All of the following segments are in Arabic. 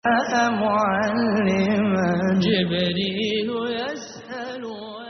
معلما جبريل يسأل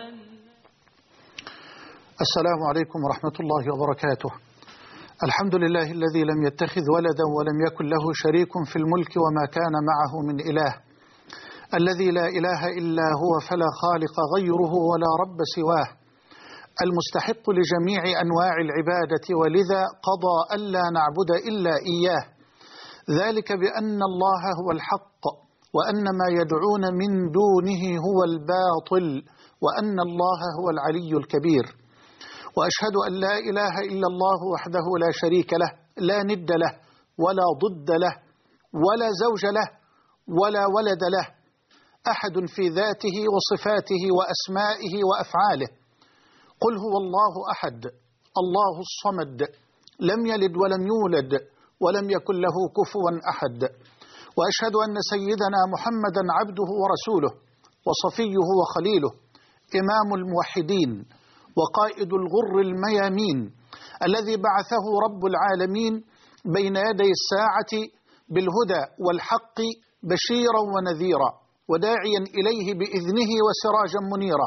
السلام عليكم ورحمة الله وبركاته. الحمد لله الذي لم يتخذ ولدا ولم يكن له شريك في الملك وما كان معه من إله، الذي لا إله إلا هو فلا خالق غيره ولا رب سواه، المستحق لجميع أنواع العبادة، ولذا قضى ألا نعبد إلا إياه، ذلك بأن الله هو الحق وأن ما يدعون من دونه هو الباطل وأن الله هو العلي الكبير. وأشهد أن لا إله إلا الله وحده لا شريك له، لا ند له ولا ضد له ولا زوج له ولا ولد له، أحد في ذاته وصفاته وأسمائه وأفعاله. قل هو الله أحد الله الصمد، لم يلد ولم يولد ولم يكن له كفوا أحد. وأشهد أن سيدنا محمدا عبده ورسوله وصفيه وخليله، إمام الموحدين وقائد الغر الميامين، الذي بعثه رب العالمين بين يدي الساعة بالهدى والحق بشيرا ونذيرا وداعيا إليه بإذنه وسراجا منيرا،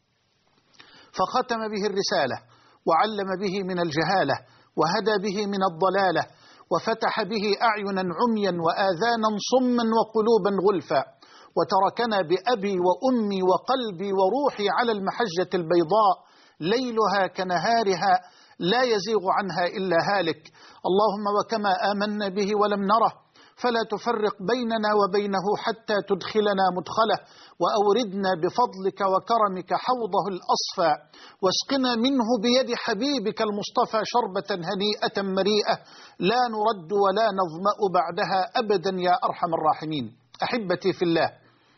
فختم به الرسالة وعلم به من الجهالة وهدى به من الضلالة وفتح به أعينا عميا وآذانا صما وقلوبا غلفا، وتركنا بأبي وأمي وقلبي وروحي على المحجة البيضاء ليلها كنهارها لا يزيغ عنها إلا هالك. اللهم وكما آمنا به ولم نره فلا تفرق بيننا وبينه حتى تدخلنا مدخله، وأوردنا بفضلك وكرمك حوضه الأصفى، واسقنا منه بيد حبيبك المصطفى شربة هنيئة مريئة لا نرد ولا نظمأ بعدها أبدا يا أرحم الراحمين. أحبتي في الله،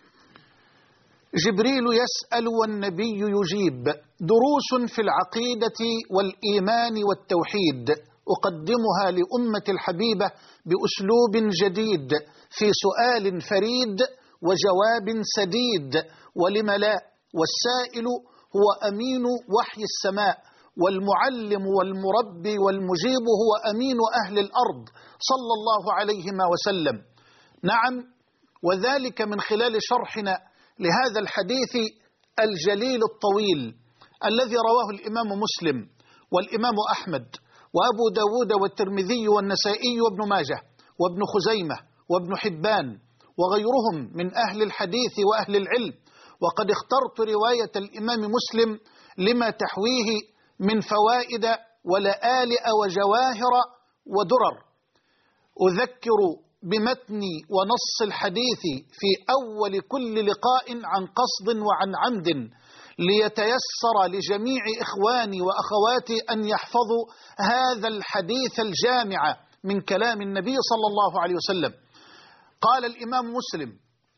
جبريل يسأل والنبي يجيب، دروس في العقيدة والإيمان والتوحيد أقدمها لأمة الحبيبة بأسلوب جديد، في سؤال فريد وجواب سديد، ولم لا، والسائل هو أمين وحي السماء، والمعلم والمربي والمجيب هو أمين أهل الأرض صلى الله عليهما وسلم. نعم، وذلك من خلال شرحنا لهذا الحديث الجليل الطويل الذي رواه الإمام مسلم والإمام أحمد وأبو داود والترمذي والنسائي وابن ماجه وابن خزيمة وابن حبان وغيرهم من أهل الحديث وأهل العلم، وقد اخترت رواية الإمام مسلم لما تحويه من فوائد ولآلئ وجواهر ودرر. أذكر بمتن ونص الحديث في أول كل لقاء عن قصد وعن عمد، ليتيسر لجميع إخواني وأخواتي أن يحفظوا هذا الحديث الجامع من كلام النبي صلى الله عليه وسلم. قال الإمام مسلم: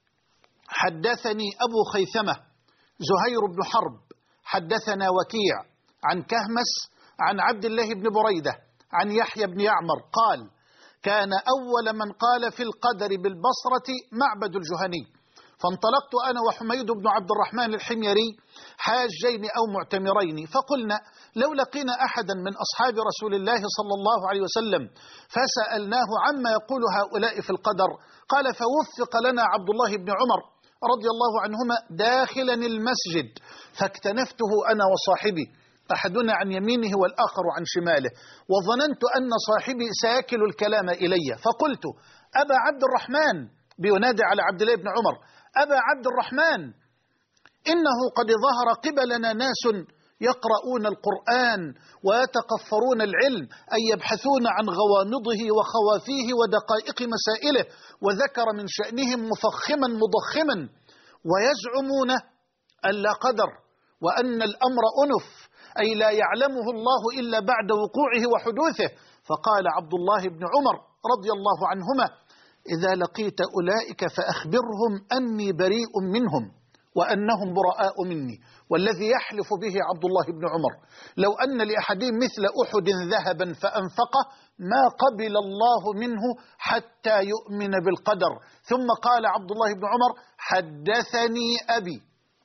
حدثني أبو خيثمة زهير بن حرب حدثنا وكيع عن كهمس عن عبد الله بن بريدة عن يحيى بن يعمر قال: كان أول من قال في القدر بالبصرة معبد الجهني، فانطلقت أنا وحميد بن عبد الرحمن الحميري حاجين أو معتمرين، فقلنا لو لقينا أحدا من أصحاب رسول الله صلى الله عليه وسلم فسألناه عما يقول هؤلاء في القدر، قال: فوفق لنا عبد الله بن عمر رضي الله عنهما داخلا المسجد، فاكتنفته أنا وصاحبي، أحدنا عن يمينه والآخر عن شماله، وظننت أن صاحبي سيكل الكلام إلي، فقلت: أبا عبد الرحمن، بينادي على عبد الله بن عمر: أبا عبد الرحمن، إنه قد ظهر قبلنا ناس يقرؤون القرآن ويتقفرون العلم، أي يبحثون عن غوامضه وخوافيه ودقائق مسائله، وذكر من شأنهم مفخما مضخما، ويزعمون أن لا قدر وأن الأمر أنف، أي لا يعلمه الله إلا بعد وقوعه وحدوثه. فقال عبد الله بن عمر رضي الله عنهما: إذا لقيت أولئك فأخبرهم أني بريء منهم وأنهم براء مني. والذي يحلف به عبد الله بن عمر لو أن لأحدهم مثل أحد ذهبا فأنفقه ما قبل الله منه حتى يؤمن بالقدر. ثم قال عبد الله بن عمر: حدثني أبي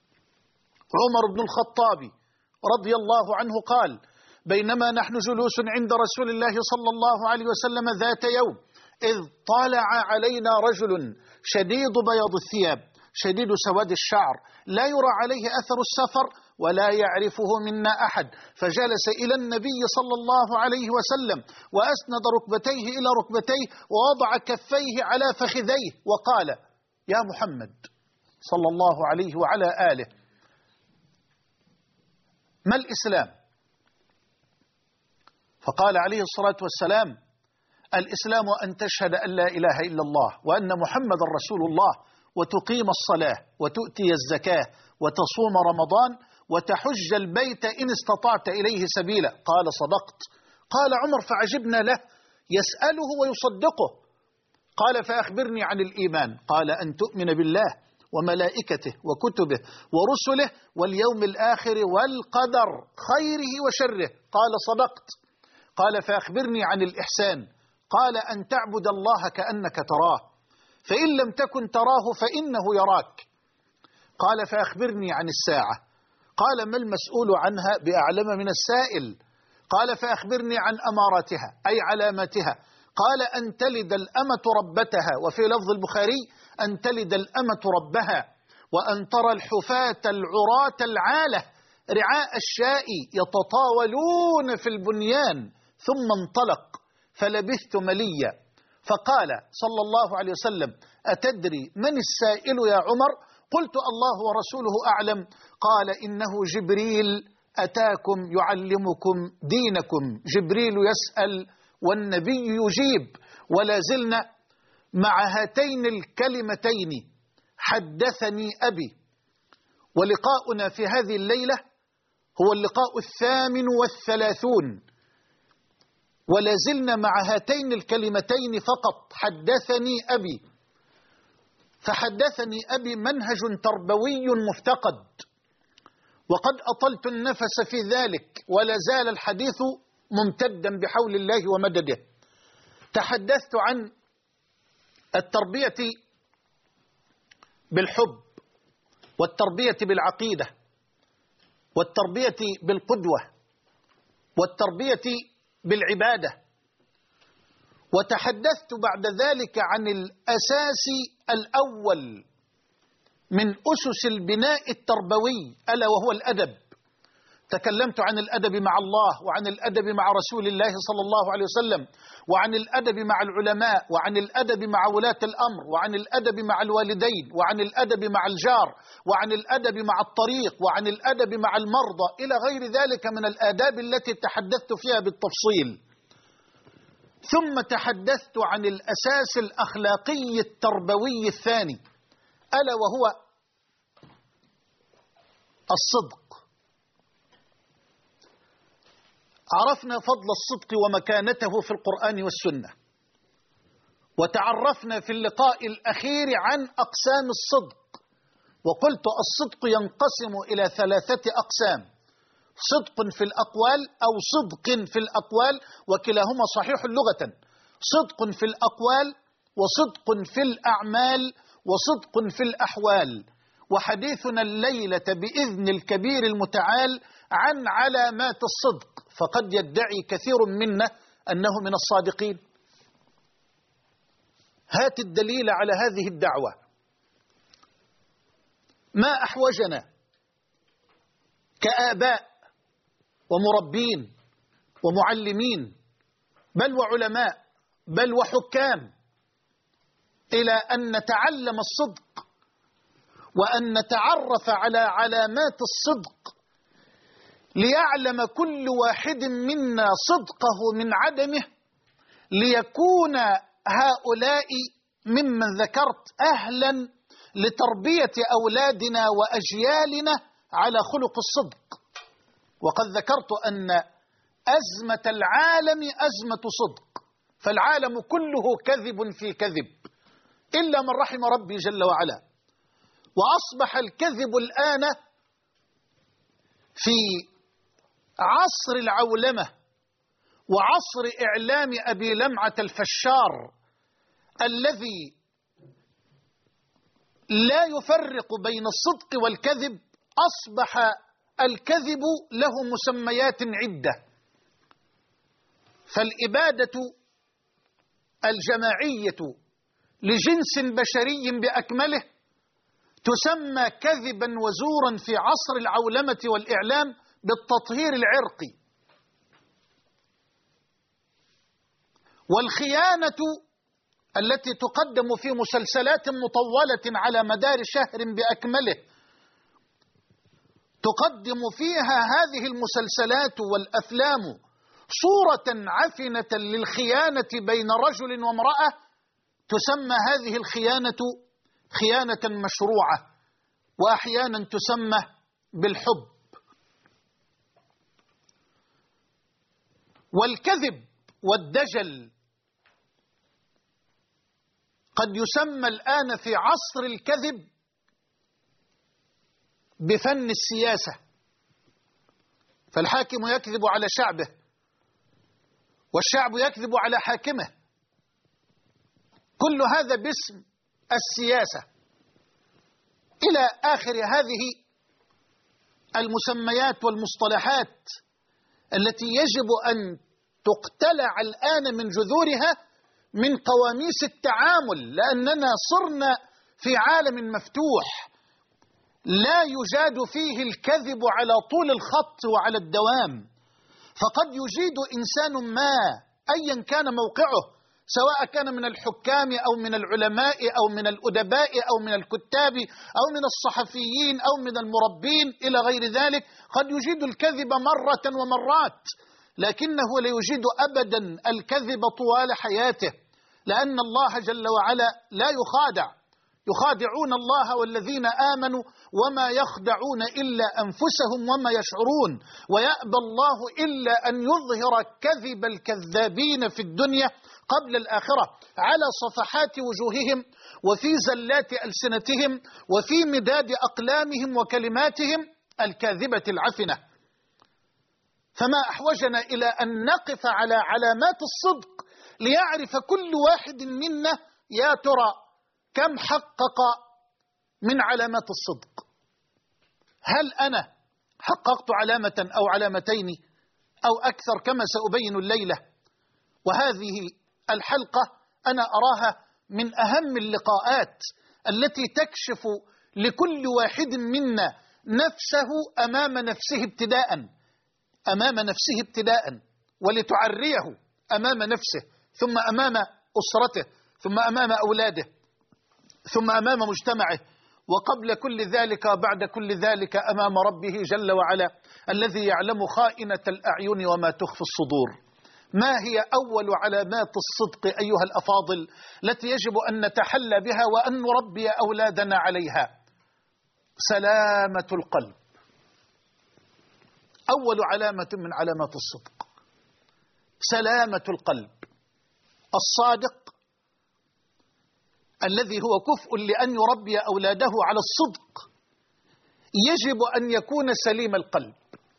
عمر بن الخطاب رضي الله عنه قال: بينما نحن جلوس عند رسول الله صلى الله عليه وسلم ذات يوم إذ طلع علينا رجل شديد بياض الثياب شديد سواد الشعر لا يرى عليه أثر السفر ولا يعرفه منا أحد، فجلس إلى النبي صلى الله عليه وسلم وأسند ركبتيه إلى ركبتيه ووضع كفيه على فخذيه وقال: يا محمد صلى الله عليه وعلى آله، ما الإسلام؟ فقال عليه الصلاة والسلام: الإسلام أن تشهد أن لا إله إلا الله وأن محمد رسول الله، وتقيم الصلاة وتؤتي الزكاة وتصوم رمضان وتحج البيت إن استطعت إليه سبيلا. قال: صدقت. قال عمر فعجبنا له يسأله ويصدقه. قال: فأخبرني عن الإيمان. قال: أن تؤمن بالله وملائكته وكتبه ورسله واليوم الآخر والقدر خيره وشره. قال: صدقت. قال: فأخبرني عن الإحسان. قال: أن تعبد الله كأنك تراه، فإن لم تكن تراه فإنه يراك. قال: فأخبرني عن الساعة. قال: ما المسؤول عنها بأعلم من السائل. قال: فأخبرني عن أماراتها أي علاماتها. قال: أن تلد الأمة ربتها، وفي لفظ البخاري: أن تلد الأمة ربها، وأن ترى الحفاة العراة العالة رعاء الشاء يتطاولون في البنيان. ثم انطلق فلبثت مليا، فقال صلى الله عليه وسلم: أتدري من السائل يا عمر؟ قلت: الله ورسوله أعلم. قال: إنه جبريل أتاكم يعلمكم دينكم. جبريل يسأل والنبي يجيب. ولا زلنا مع هاتين الكلمتين: حدثني أبي. ولقاؤنا في هذه الليلة هو اللقاء 38، ولا زلنا مع هاتين الكلمتين فقط: حدثني أبي. فحدثني أبي منهج تربوي مفتقد، وقد أطلت النفس في ذلك ولا زال الحديث ممتدا بحول الله ومدده. تحدثت عن التربية بالحب، والتربية بالعقيدة، والتربية بالقدوة، والتربية بالعبادة. وتحدثت بعد ذلك عن الأساس الأول من أسس البناء التربوي ألا وهو الأدب. تكلمت عن الأدب مع الله، وعن الأدب مع رسول الله صلى الله عليه وسلم، وعن الأدب مع العلماء، وعن الأدب مع ولاة الأمر، وعن الأدب مع الوالدين، وعن الأدب مع الجار، وعن الأدب مع الطريق، وعن الأدب مع المرضى، إلى غير ذلك من الآداب التي تحدثت فيها بالتفصيل. ثم تحدثت عن الأساس الأخلاقي التربوي الثاني ألا وهو الصدق. عرفنا فضل الصدق ومكانته في القرآن والسنة، وتعرفنا في اللقاء الأخير عن أقسام الصدق، وقلت الصدق ينقسم إلى 3 أقسام: صدق في الأقوال أو صدق في الأقوال، وكلاهما صحيح لغة. صدق في الأقوال، وصدق في الأعمال، وصدق في الأحوال. وحديثنا الليلة بإذن الكبير المتعال عن علامات الصدق، فقد يدعي كثير منا أنه من الصادقين. هات الدليل على هذه الدعوة. ما أحوجنا كآباء ومربين ومعلمين بل وعلماء بل وحكام إلى أن نتعلم الصدق، وأن نتعرف على علامات الصدق، ليعلم كل واحد منا صدقه من عدمه، ليكون هؤلاء ممن ذكرت أهلا لتربية أولادنا وأجيالنا على خلق الصدق. وقد ذكرت أن أزمة العالم أزمة صدق، فالعالم كله كذب في كذب إلا من رحم ربي جل وعلا. وأصبح الكذب الآن في عصر العولمة وعصر إعلام أبي لمعة الفشار الذي لا يفرق بين الصدق والكذب. أصبح الكذب له مسميات عدة. فالإبادة الجماعية لجنس بشري بأكمله تسمى كذبا وزورا في عصر العولمة والإعلام بالتطهير العرقي. والخيانة التي تقدم في مسلسلات مطولة على مدار شهر بأكمله تقدم فيها هذه المسلسلات والأفلام صورة عفنة للخيانة بين رجل وامرأة، تسمى هذه الخيانة خيانة مشروعة، وأحيانا تسمى بالحب. والكذب والدجل قد يسمى الآن في عصر الكذب بفن السياسة، فالحاكم يكذب على شعبه والشعب يكذب على حاكمه، كل هذا باسم السياسة، إلى آخر هذه المسميات والمصطلحات التي يجب أن تقتلع الآن من جذورها من قواميس التعامل، لأننا صرنا في عالم مفتوح لا يجاد فيه الكذب على طول الخط وعلى الدوام. فقد يجيد إنسان ما أيا كان موقعه، سواء كان من الحكام أو من العلماء أو من الأدباء أو من الكتاب أو من الصحفيين أو من المربين إلى غير ذلك، قد يجيد الكذب مرة ومرات، لكنه لا يجيد أبدا الكذب طوال حياته، لأن الله جل وعلا لا يخادع، يخادعون الله والذين آمنوا وما يخدعون إلا أنفسهم وما يشعرون، ويأبى الله إلا أن يظهر كذب الكذابين في الدنيا قبل الآخرة على صفحات وجوههم وفي زلات ألسنتهم وفي مداد أقلامهم وكلماتهم الكاذبة العفنة. فما أحوجنا إلى أن نقف على علامات الصدق ليعرف كل واحد منا يا ترى كم حقق من علامات الصدق. هل أنا حققت علامة أو علامتين أو أكثر كما سأبين الليلة؟ وهذه الحلقة أنا أراها من أهم اللقاءات التي تكشف لكل واحد منا نفسه أمام نفسه ابتداء ولتعريه أمام نفسه، ثم أمام أسرته، ثم أمام أولاده، ثم أمام مجتمعه، وقبل كل ذلك وبعد كل ذلك أمام ربه جل وعلا الذي يعلم خائنة الأعين وما تخفي الصدور. ما هي أول علامات الصدق أيها الأفاضل التي يجب أن نتحلى بها وأن نربي أولادنا عليها؟ سلامة القلب، أول علامة من علامات الصدق سلامة القلب. الصادق الذي هو كفء لأن يربي أولاده على الصدق يجب أن يكون سليم القلب،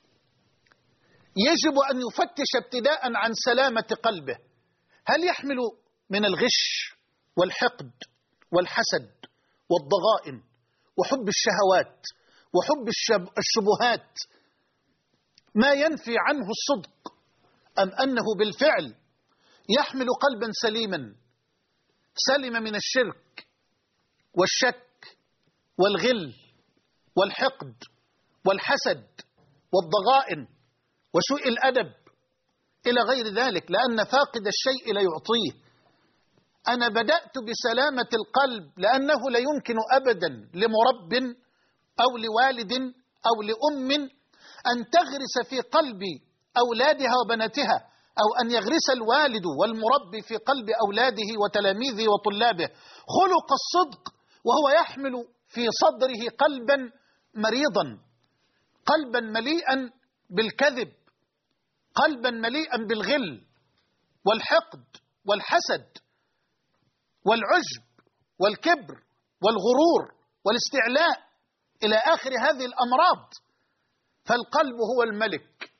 يجب أن يفتش ابتداء عن سلامة قلبه. هل يحمل من الغش والحقد والحسد والضغائن وحب الشهوات وحب الشبهات ما ينفي عنه الصدق، أم أنه بالفعل يحمل قلبا سليما سلم من الشرك والشك والغل والحقد والحسد والضغائن وسوء الأدب إلى غير ذلك، لأن فاقد الشيء لا يعطيه. أنا بدأت بسلامة القلب لأنه لا يمكن أبدا لمرب أو لوالد أو لأم أن تغرس في قلب أولادها وبناتها، أو أن يغرس الوالد والمربي في قلب أولاده وتلاميذه وطلابه خلق الصدق وهو يحمل في صدره قلبا مريضا، قلبا مليئا بالكذب، قلبا مليئا بالغل والحقد والحسد والعجب والكبر والغرور والاستعلاء إلى آخر هذه الأمراض. فالقلب هو الملك،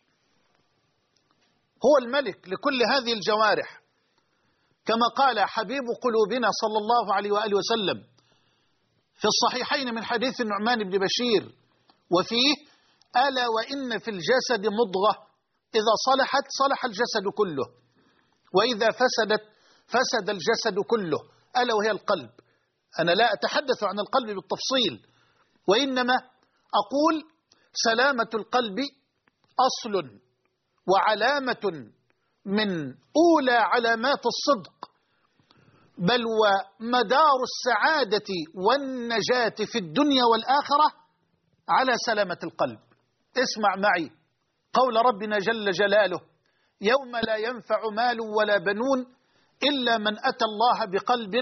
هو الملك لكل هذه الجوارح، كما قال حبيب قلوبنا صلى الله عليه وآله وسلم في الصحيحين من حديث النعمان بن بشير وفيه: ألا وإن في الجسد مضغة إذا صلحت صلح الجسد كله، وإذا فسدت فسد الجسد كله، ألا وهي القلب. أنا لا أتحدث عن القلب بالتفصيل، وإنما أقول سلامة القلب أصل وعلامة من أولى علامات الصدق، بل ومدار السعادة والنجاة في الدنيا والآخرة على سلامة القلب. اسمع معي قول ربنا جل جلاله: يوم لا ينفع مال ولا بنون إلا من أتى الله بقلب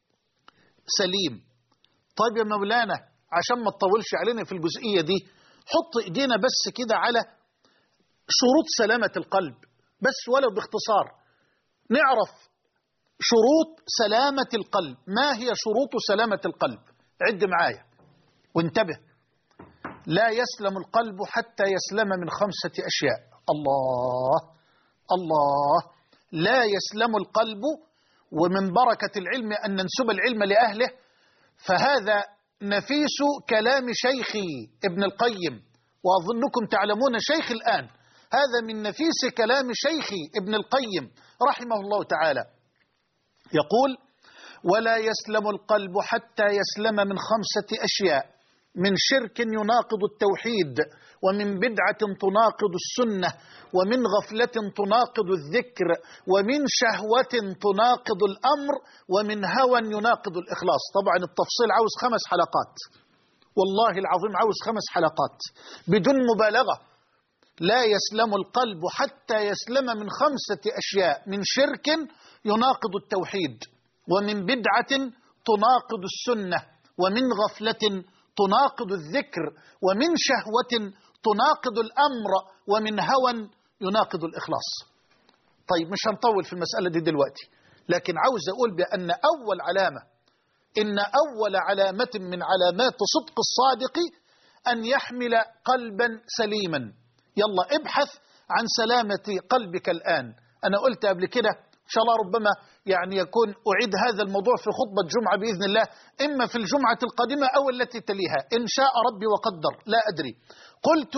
سليم. طيب يا مولانا، عشان ما تطولش علينا في الجزئية دي، حط ايدينا بس كده على شروط سلامة القلب، بس ولو باختصار نعرف شروط سلامة القلب. ما هي شروط سلامة القلب؟ عد معايا وانتبه. لا يسلم القلب حتى يسلم من 5 أشياء. الله الله، لا يسلم القلب. ومن بركة العلم أن ننسب العلم لأهله، فهذا نفيس كلام شيخي ابن القيم، وأظنكم تعلمون شيخ الآن، هذا من نفيس كلام شيخي ابن القيم رحمه الله تعالى. يقول: ولا يسلم القلب حتى يسلم من 5 أشياء: من شرك يناقض التوحيد، ومن بدعة تناقض السنة، ومن غفلة تناقض الذكر، ومن شهوة تناقض الأمر، ومن هوى يناقض الإخلاص. طبعا التفصيل عاوز 5 حلقات، والله العظيم عاوز 5 حلقات بدون مبالغة. لا يسلم القلب حتى يسلم من 5 أشياء: من شرك يناقض التوحيد، ومن بدعة تناقض السنة، ومن غفلة تناقض الذكر، ومن شهوة تناقض الأمر، ومن هوى يناقض الإخلاص. طيب مش هنطول في المسألة دي دلوقتي، لكن عاوز أقول بأن أول علامة، إن أول علامة من علامات صدق الصادق أن يحمل قلبا سليما. يلا ابحث عن سلامة قلبك الآن. أنا قلت قبل كده إن شاء الله ربما يعني يكون أعيد هذا الموضوع في خطبة جمعة بإذن الله، إما في الجمعة القادمة أو التي تليها إن شاء ربي وقدر، لا أدري. قلت: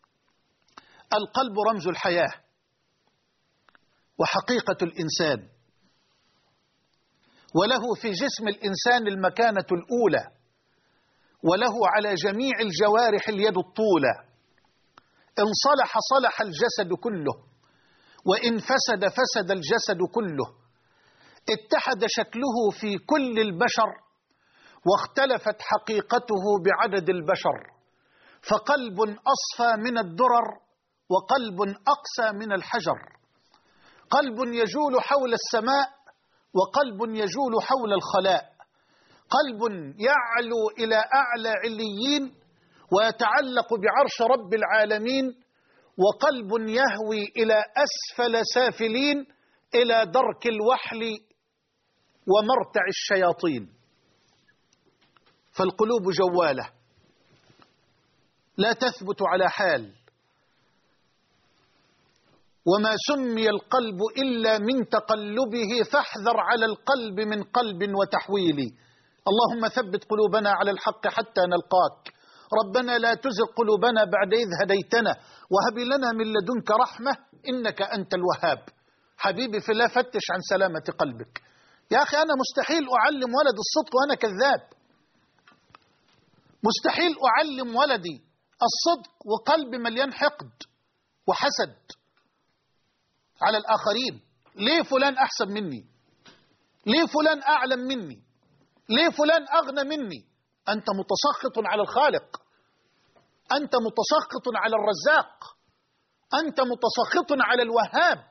القلب رمز الحياة وحقيقة الإنسان، وله في جسم الإنسان المكانة الأولى، وله على جميع الجوارح اليد الطولى. إن صلح صلح الجسد كله، وإن فسد فسد الجسد كله. اتحد شكله في كل البشر، واختلفت حقيقته بعدد البشر. فقلب أصفى من الدرر، وقلب أقسى من الحجر. قلب يجول حول السماء، وقلب يجول حول الخلاء. قلب يعلو إلى أعلى عليين ويتعلق بعرش رب العالمين، وقلب يهوي إلى أسفل سافلين، إلى درك الوحل ومرتع الشياطين. فالقلوب جوالة لا تثبت على حال، وما سمي القلب إلا من تقلبه، فاحذر على القلب من قلب وتحويل. اللهم ثبت قلوبنا على الحق حتى نلقاك. ربنا لا تزغ قلوبنا بعد إذ هديتنا، وهب لنا من لدنك رحمة إنك أنت الوهاب. حبيبي في الله، فتش عن سلامة قلبك. يا أخي أنا مستحيل أعلم ولد الصدق وأنا كذاب، مستحيل أعلم ولدي الصدق وقلب مليان حقد وحسد على الآخرين. ليه فلان أحسن مني؟ ليه فلان أعلم مني؟ ليه فلان أغنى مني؟ أنت متسخط على الخالق، أنت متسخط على الرزاق، أنت متسخط على الوهاب.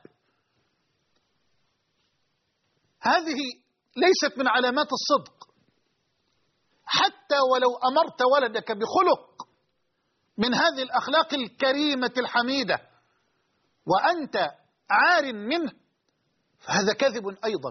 هذه ليست من علامات الصدق. حتى ولو أمرت ولدك بخلق من هذه الأخلاق الكريمة الحميدة وأنت عار منه، فهذا كذب أيضا.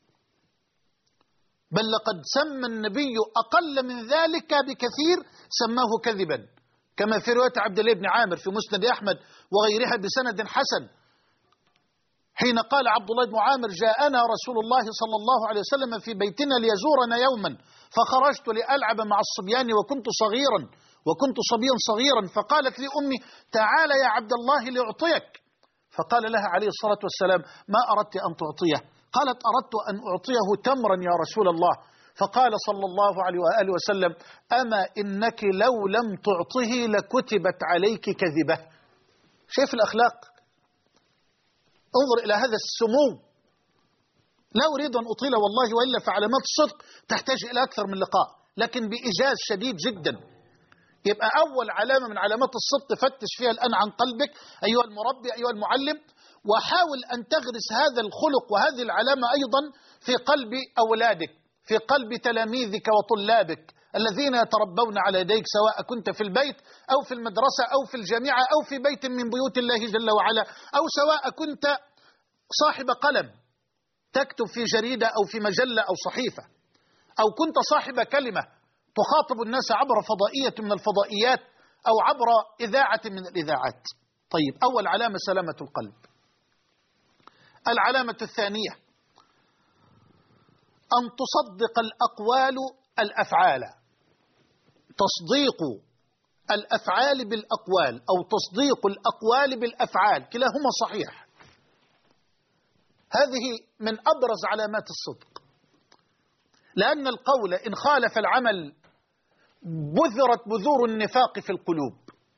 بل لقد سمى النبي أقل من ذلك بكثير، سماه كذبا، كما في رواية عبد الله بن عامر في مسند أحمد وغيرها بسند حسن، حين قال عبد الله بن عامر: جاءنا رسول الله صلى الله عليه وسلم في بيتنا ليزورنا يوما، فخرجت لألعب مع الصبيان وكنت صبيا صغيرا، فقالت لي أمي: تعال يا عبد الله لأعطيك. فقال لها عليه الصلاة والسلام: ما أردت أن تعطيه؟ قالت أردت أن أعطيه تمرا يا رسول الله، فقال صلى الله عليه وآله وسلم أما إنك لو لم تعطه لكتبت عليك كذبة. شايف الأخلاق؟ انظر إلى هذا السمو. لا أريد أن أطيل والله، وإلا فعلامات الصدق تحتاج إلى أكثر من لقاء، لكن بإيجاز شديد جدا. يبقى أول علامة من علامات الصدق فتش فيها الآن عن قلبك أيها المربي أيها المعلم، وحاول أن تغرس هذا الخلق وهذه العلامة أيضا في قلب أولادك، في قلب تلاميذك وطلابك الذين يتربون على يديك، سواء كنت في البيت أو في المدرسة أو في الجامعة أو في بيت من بيوت الله جل وعلا، أو سواء كنت صاحب قلم تكتب في جريدة أو في مجلة أو صحيفة، أو كنت صاحب كلمة تخاطب الناس عبر فضائية من الفضائيات أو عبر إذاعة من الإذاعات. طيب، أول علامة سلامة القلب. العلامة الثانية أن تصدق الأقوال الأفعال. تصديق الأفعال بالأقوال أو تصديق الأقوال بالأفعال، كلاهما صحيح. هذه من أبرز علامات الصدق، لأن القول إن خالف العمل بذرت بذور النفاق في القلوب.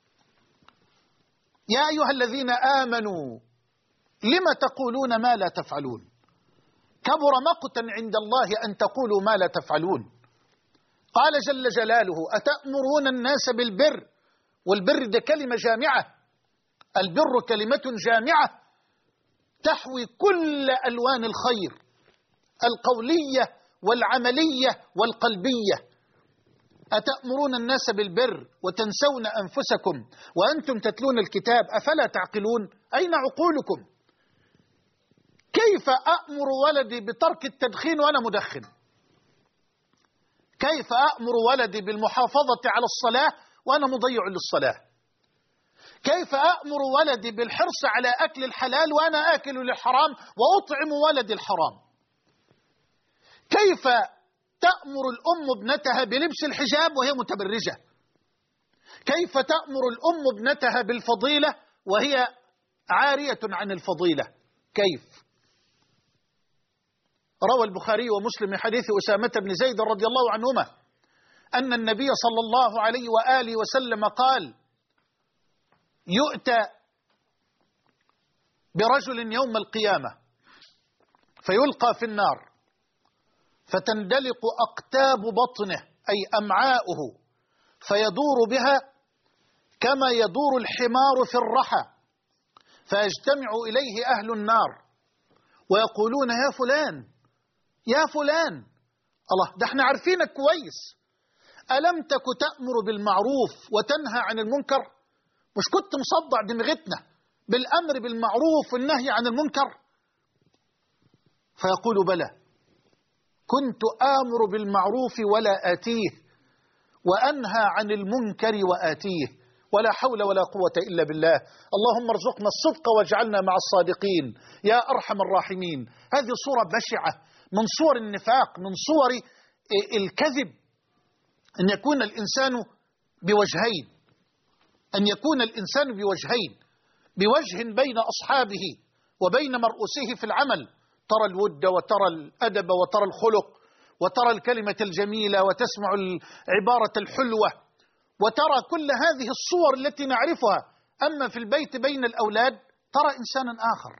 يا أيها الذين آمنوا لم تقولون ما لا تفعلون، كبر مقتا عند الله أن تقولوا ما لا تفعلون. قال جل جلاله أتأمرون الناس بالبر، والبر ده كلمة جامعة، البر كلمة جامعة تحوي كل ألوان الخير القولية والعملية والقلبية. أتأمرون الناس بالبر وتنسون أنفسكم وأنتم تتلون الكتاب أفلا تعقلون؟ أين عقولكم؟ كيف أأمر ولدي بترك التدخين وأنا مدخن؟ كيف أأمر ولدي بالمحافظة على الصلاة وأنا مضيع للصلاة؟ كيف أأمر ولدي بالحرص على أكل الحلال وأنا آكل للحرام وأطعم ولدي الحرام؟ كيف تأمر الأم ابنتها بلبس الحجاب وهي متبرجة؟ كيف تأمر الأم ابنتها بالفضيلة وهي عارية عن الفضيلة؟ كيف؟ روى البخاري ومسلم من حديث أسامة بن زيد رضي الله عنهما أن النبي صلى الله عليه وآله وسلم قال يؤتى برجل يوم القيامة فيلقى في النار فتندلق أقتاب بطنه أي أمعاؤه فيدور بها كما يدور الحمار في الرحى، فيجتمع إليه أهل النار ويقولون يا فلان يا فلان، الله ده احنا عارفينك كويس، ألم تك تأمر بالمعروف وتنهى عن المنكر؟ مش كنت مصدع دماغتنا بالأمر بالمعروف والنهي عن المنكر؟ فيقول بلى، كنت آمر بالمعروف ولا آتيه وأنهى عن المنكر وآتيه، ولا حول ولا قوة إلا بالله. اللهم ارزقنا الصدق واجعلنا مع الصادقين يا أرحم الراحمين. هذه صورة بشعة من صور النفاق، من صور الكذب، أن يكون الإنسان بوجهين، أن يكون الإنسان بوجهين، بوجه بين أصحابه وبين مرؤوسه في العمل، ترى الود وترى الأدب وترى الخلق وترى الكلمة الجميلة وتسمع العبارة الحلوة وترى كل هذه الصور التي نعرفها. أما في البيت بين الأولاد ترى إنسانا آخر،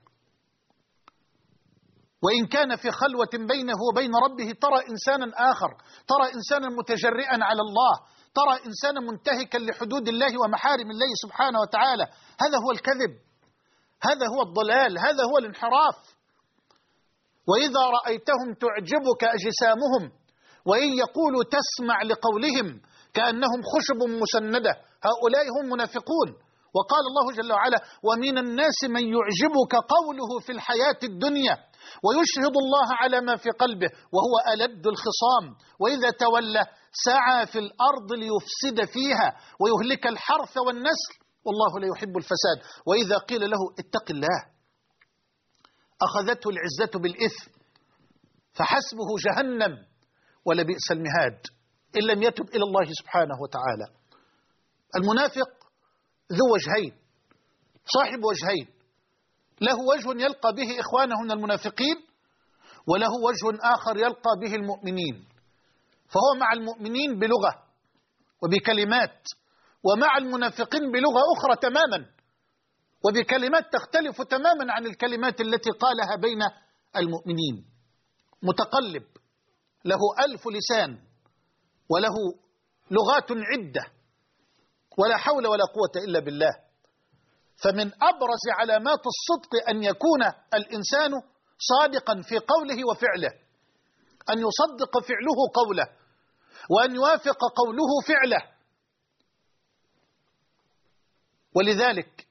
وإن كان في خلوة بينه وبين ربه ترى إنسانا آخر، ترى إنسانا متجرئا على الله، ترى إنسانا منتهكا لحدود الله ومحارم الله سبحانه وتعالى. هذا هو الكذب، هذا هو الضلال، هذا هو الانحراف. وإذا رأيتهم تعجبك أجسامهم وإن يقولوا تسمع لقولهم كأنهم خشب مسندة، هؤلاء هم منافقون. وقال الله جل وعلا ومن الناس من يعجبك قوله في الحياة الدنيا ويشهد الله على ما في قلبه وهو ألد الخصام وإذا تولى سعى في الأرض ليفسد فيها ويهلك الحرث والنسل والله لا يحب الفساد. وإذا قيل له اتق الله أخذته العزة بالإثم فحسبه جهنم ولبئس المهاد إن لم يتب إلى الله سبحانه وتعالى. المنافق ذو وجهين، صاحب وجهين، له وجه يلقى به إخوانه من المنافقين، وله وجه آخر يلقى به المؤمنين، فهو مع المؤمنين بلغة وبكلمات، ومع المنافقين بلغة أخرى تماما وبكلمات تختلف تماما عن الكلمات التي قالها بين المؤمنين. متقلب، له 1000 لسان وله لغات عدة، ولا حول ولا قوة إلا بالله. فمن أبرز علامات الصدق أن يكون الإنسان صادقا في قوله وفعله، أن يصدق فعله قوله وأن يوافق قوله فعله. ولذلك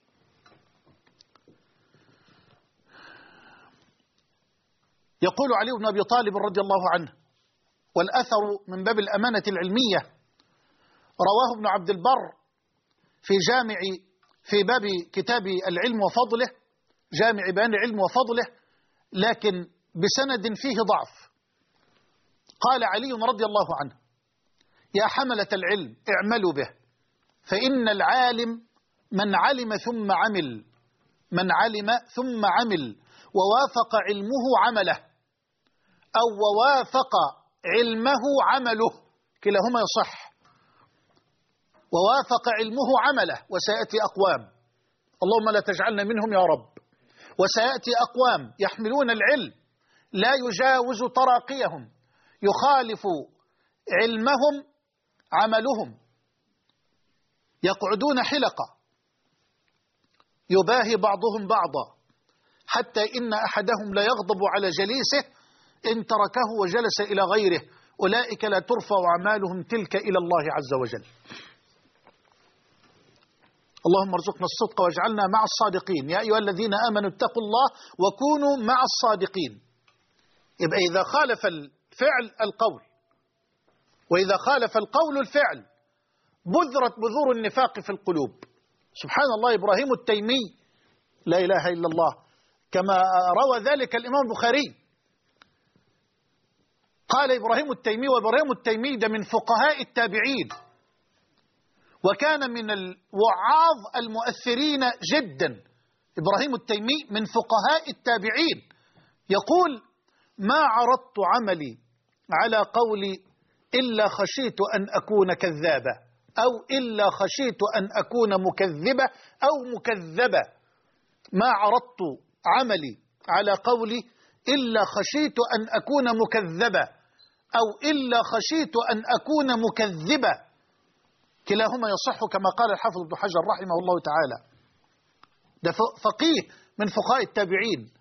يقول علي بن أبي طالب رضي الله عنه، والأثر من باب الأمانة العلمية، رواه ابن عبد البر في باب كتاب العلم وفضله، جامع بيان العلم وفضله، لكن بسند فيه ضعف. قال علي رضي الله عنه: يا حملة العلم اعملوا به، فإن العالم من علم ثم عمل، من علم ثم عمل ووافق علمه عمله، أو ووافق علمه عمله، كلاهما يصح. ووافق علمه عمله، وسيأتي أقوام، اللهم لا تجعلنا منهم يا رب، وسيأتي أقوام يحملون العلم لا يجاوز تراقيهم، يخالف علمهم عملهم، يقعدون حلقة يباهي بعضهم بعضا، حتى إن أحدهم لا يغضب على جليسه إن تركه وجلس إلى غيره، أولئك لا ترفع أعمالهم تلك إلى الله عز وجل. اللهم ارزقنا الصدق واجعلنا مع الصادقين. يا أيها الذين آمنوا اتقوا الله وكونوا مع الصادقين. يبقى إذا خالف الفعل القول، وإذا خالف القول الفعل، بذرت بذور النفاق في القلوب. سبحان الله، إبراهيم التيمي، لا إله إلا الله، كما روى ذلك الإمام البخاري، قال إبراهيم التيمي، وإبراهيم التيمي ده من فقهاء التابعين، وكان من الوعاظ المؤثرين جدا. إبراهيم التيمي من فقهاء التابعين، يقول: ما عرضت عملي على قولي إلا خشيت أن أكون كذابا، أو إلا خشيت أن أكون مكذبة أو مكذبة. ما عرضت عملي على قولي إلا خشيت أن أكون مكذبة، أو إلا خشيت أن أكون مكذبة، كلاهما يصح كما قال الحافظ ابن حجر رحمه الله تعالى. ده فقيه من فقهاء التابعين.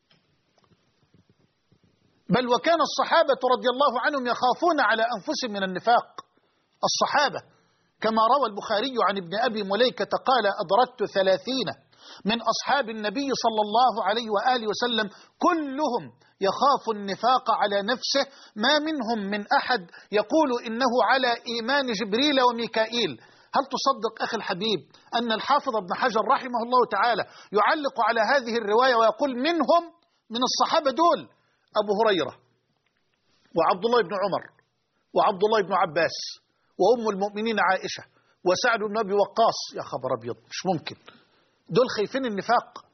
بل وكان الصحابة رضي الله عنهم يخافون على أنفسهم من النفاق. الصحابة كما روى البخاري عن ابن أبي مليكة قال: أدركت 30 من أصحاب النبي صلى الله عليه وآله وسلم كلهم يخاف النفاق على نفسه، ما منهم من أحد يقول إنه على إيمان جبريل وميكائيل. هل تصدق أخي الحبيب أن الحافظ ابن حجر رحمه الله تعالى يعلق على هذه الرواية ويقول: منهم، من الصحابة دول، أبو هريرة وعبد الله بن عمر وعبد الله بن عباس وأم المؤمنين عائشة وسعد بن أبي وقاص. يا خبر أبيض، مش ممكن، دول خايفين النفاق،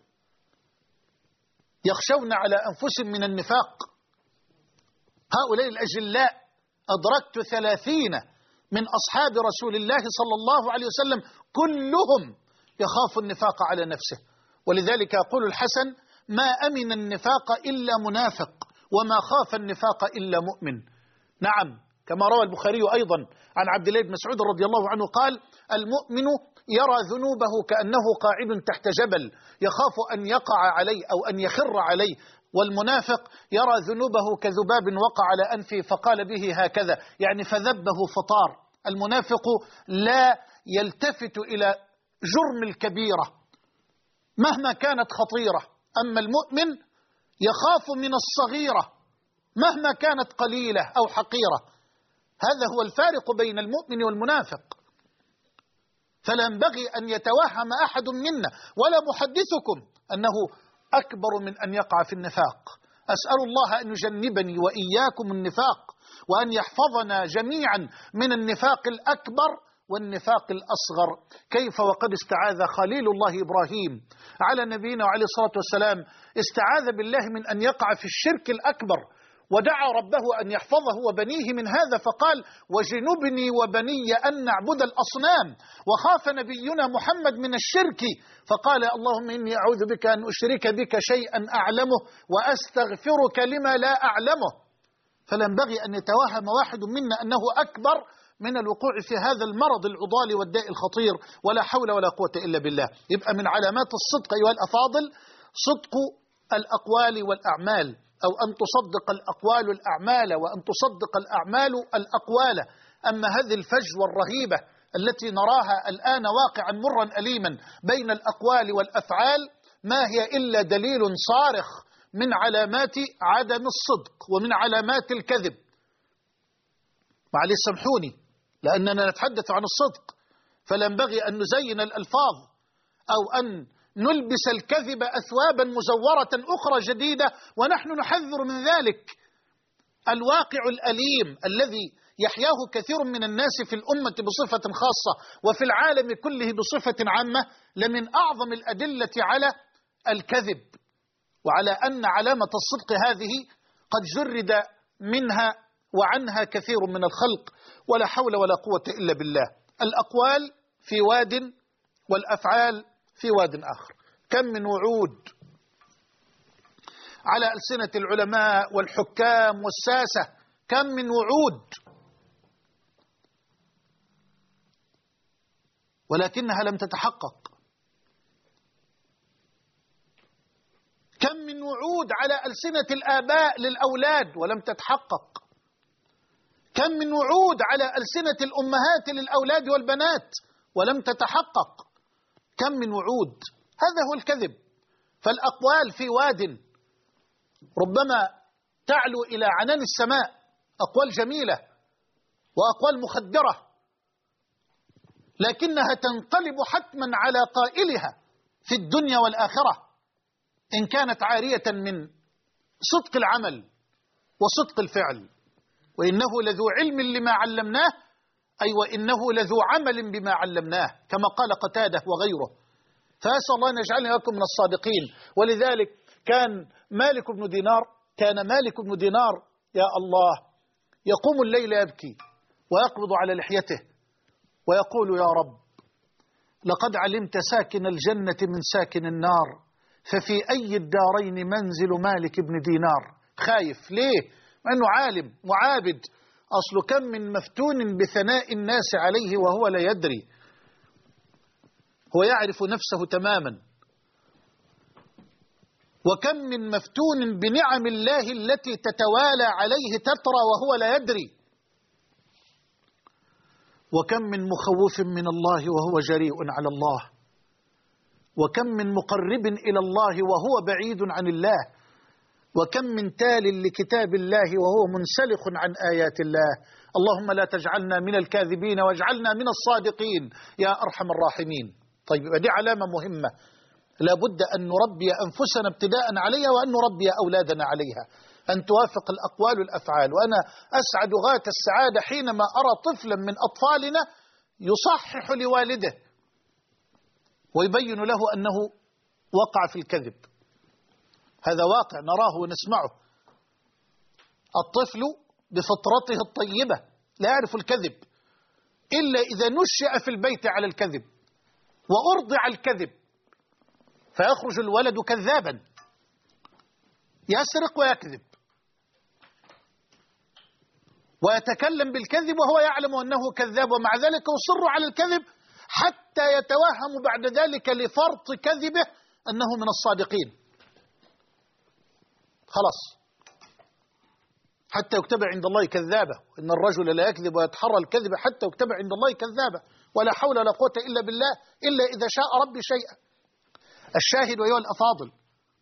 يخشون على أنفسهم من النفاق. هؤلاء الأجلاء أدركت 30 من أصحاب رسول الله صلى الله عليه وسلم كلهم يخاف النفاق على نفسه. ولذلك يقول الحسن: ما أمن النفاق إلا منافق، وما خاف النفاق إلا مؤمن. نعم، كما روى البخاري أيضا عن عبد الله بن مسعود رضي الله عنه قال: المؤمن يرى ذنوبه كأنه قاعد تحت جبل يخاف أن يقع عليه أو أن يخر عليه، والمنافق يرى ذنوبه كذباب وقع على أنفه فقال به هكذا، يعني فذبه فطار. المنافق لا يلتفت إلى جرم الكبيرة مهما كانت خطيرة، أما المؤمن يخاف من الصغيرة مهما كانت قليلة أو حقيرة. هذا هو الفارق بين المؤمن والمنافق. فلا ينبغي أن يتوهم أحد منا ولا محدثكم أنه أكبر من أن يقع في النفاق. أسأل الله أن يجنبني وإياكم النفاق، وأن يحفظنا جميعا من النفاق الأكبر والنفاق الأصغر. كيف وقد استعاذ خليل الله إبراهيم على نبينا وعليه الصلاة والسلام، استعاذ بالله من أن يقع في الشرك الأكبر، ودعا ربه أن يحفظه وبنيه من هذا، فقال وجنبني وبني أن نعبد الأصنام. وخاف نبينا محمد من الشرك فقال اللهم إني أعوذ بك أن أشرك بك شيئا أعلمه وأستغفرك لما لا أعلمه. فلا ينبغي أن يتوهم واحد منا أنه أكبر من الوقوع في هذا المرض العضالي والداء الخطير، ولا حول ولا قوة إلا بالله. يبقى من علامات الصدق أيها الأفاضل صدق الأقوال والأعمال، أو أن تصدق الأقوال الأعمال وأن تصدق الأعمال الأقوال. أما هذه الفجوة الرهيبة التي نراها الآن واقعا مرا أليما بين الأقوال والأفعال ما هي إلا دليل صارخ من علامات عدم الصدق ومن علامات الكذب. معلش سامحوني لأننا نتحدث عن الصدق، فلا ينبغي أن نزين الألفاظ أو أن نلبس الكذب أثوابا مزورة أخرى جديدة ونحن نحذر من ذلك. الواقع الأليم الذي يحياه كثير من الناس في الأمة بصفة خاصة وفي العالم كله بصفة عامة لمن أعظم الأدلة على الكذب، وعلى أن علامة الصدق هذه قد جرد منها وعنها كثير من الخلق، ولا حول ولا قوة إلا بالله. الأقوال في واد والأفعال في واد آخر. كم من وعود على ألسنة العلماء والحكام والساسة، كم من وعود ولكنها لم تتحقق. كم من وعود على ألسنة الآباء للأولاد ولم تتحقق. كم من وعود على ألسنة الأمهات للأولاد والبنات ولم تتحقق. كم من وعود. هذا هو الكذب. فالأقوال في واد ربما تعلو إلى عنان السماء، أقوال جميلة وأقوال مخدرة، لكنها تنقلب حتما على قائلها في الدنيا والآخرة إن كانت عارية من صدق العمل وصدق الفعل. وإنه لذو علم لما علمناه، أي وإنه لذو عمل بما علمناه، كما قال قتادة وغيره. فأسأل الله أن يجعلنا لكم من الصادقين. ولذلك كان مالك بن دينار يا الله يقوم الليل يبكي ويقبض على لحيته ويقول يا رب لقد علمت ساكن الجنة من ساكن النار، ففي أي الدارين منزل مالك بن دينار. خايف ليه؟ أنه عالم وعابد. أصل كم من مفتون بثناء الناس عليه وهو لا يدري. هو يعرف نفسه تماما. وكم من مفتون بنعم الله التي تتوالى عليه تترى وهو لا يدري. وكم من مخوف من الله وهو جريء على الله. وكم من مقرب إلى الله وهو بعيد عن الله. وكم من تال لكتاب الله وهو منسلخ عن آيات الله. اللهم لا تجعلنا من الكاذبين واجعلنا من الصادقين يا أرحم الراحمين. طيب دي علامة مهمة لا بد أن نربي أنفسنا ابتداء عليها وأن نربي أولادنا عليها، أن توافق الأقوال والأفعال. وأنا أسعد غاية السعادة حينما أرى طفلا من أطفالنا يصحح لوالده ويبين له أنه وقع في الكذب. هذا واقع نراه ونسمعه. الطفل بفطرته الطيبة لا يعرف الكذب إلا إذا نشأ في البيت على الكذب وأرضع الكذب، فيخرج الولد كذابا يسرق ويكذب ويتكلم بالكذب وهو يعلم أنه كذاب، ومع ذلك يصر على الكذب حتى يتوهم بعد ذلك لفرط كذبه أنه من الصادقين. خلاص حتى يكتب عند الله كذابة. إن الرجل لا يكذب ويتحرى الكذب حتى يكتب عند الله كذابة. ولا حول ولا قوة إلا بالله إلا إذا شاء ربي شيئا. الشاهد أيها الأفاضل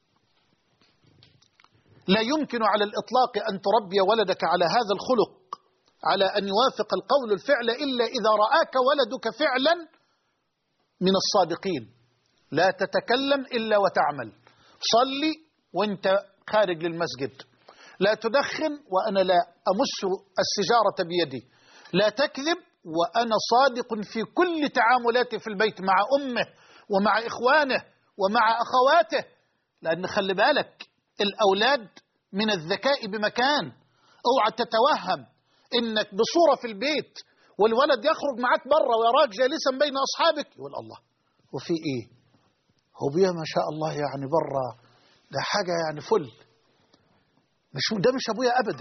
لا يمكن على الإطلاق أن تربي ولدك على هذا الخلق، على أن يوافق القول الفعل إلا إذا رآك ولدك فعلا من الصادقين. لا تتكلم إلا وتعمل. صلي وانت خارج للمسجد. لا تدخن وأنا لا أمس السجارة بيدي. لا تكذب وأنا صادق في كل تعاملاتي في البيت مع أمه ومع إخوانه ومع أخواته. لأن خلي بالك الأولاد من الذكاء بمكان. اوعى تتوهم إنك بصورة في البيت والولد يخرج معك بره ويراك جالسا بين أصحابك يقول الله وفي إيه؟ هو بيه ما شاء الله يعني بره ده حاجة يعني فل، ده مش أبويا أبدا.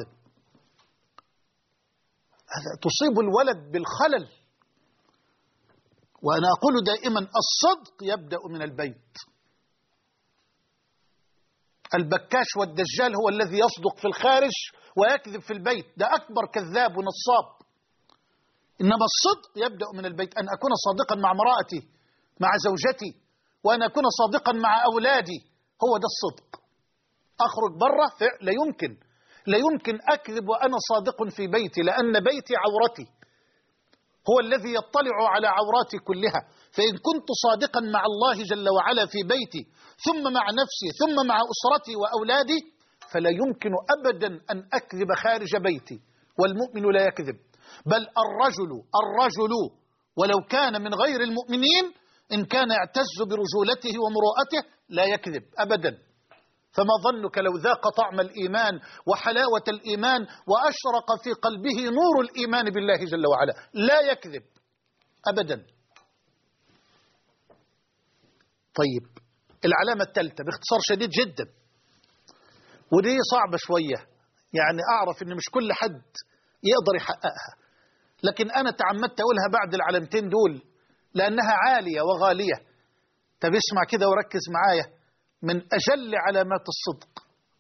هذا تصيب الولد بالخلل. وأنا أقول دائما الصدق يبدأ من البيت. البكاش والدجال هو الذي يصدق في الخارج ويكذب في البيت، ده أكبر كذاب ونصاب. إنما الصدق يبدأ من البيت، أن أكون صادقا مع امرأتي مع زوجتي، وأن أكون صادقا مع أولادي، هو ده الصدق. أخرج برا لا يمكن أكذب وأنا صادق في بيتي، لأن بيتي عورتي، هو الذي يطلع على عوراتي كلها. فإن كنت صادقا مع الله جل وعلا في بيتي ثم مع نفسي ثم مع أسرتي وأولادي فلا يمكن أبدا أن أكذب خارج بيتي. والمؤمن لا يكذب، بل الرجل ولو كان من غير المؤمنين إن كان يعتز برجولته ومروءته لا يكذب أبدا. فما ظنك لو ذاق طعم الإيمان وحلاوة الإيمان وأشرق في قلبه نور الإيمان بالله جل وعلا، لا يكذب أبدا. طيب العلامة الثالثة باختصار شديد جدا، ودي صعبة شوية، يعني أعرف إن مش كل حد يقدر يحققها، لكن أنا تعمدت أقولها بعد العلامتين دول لأنها عالية وغالية. طب اسمع كده وركز معايا. من أجل علامات الصدق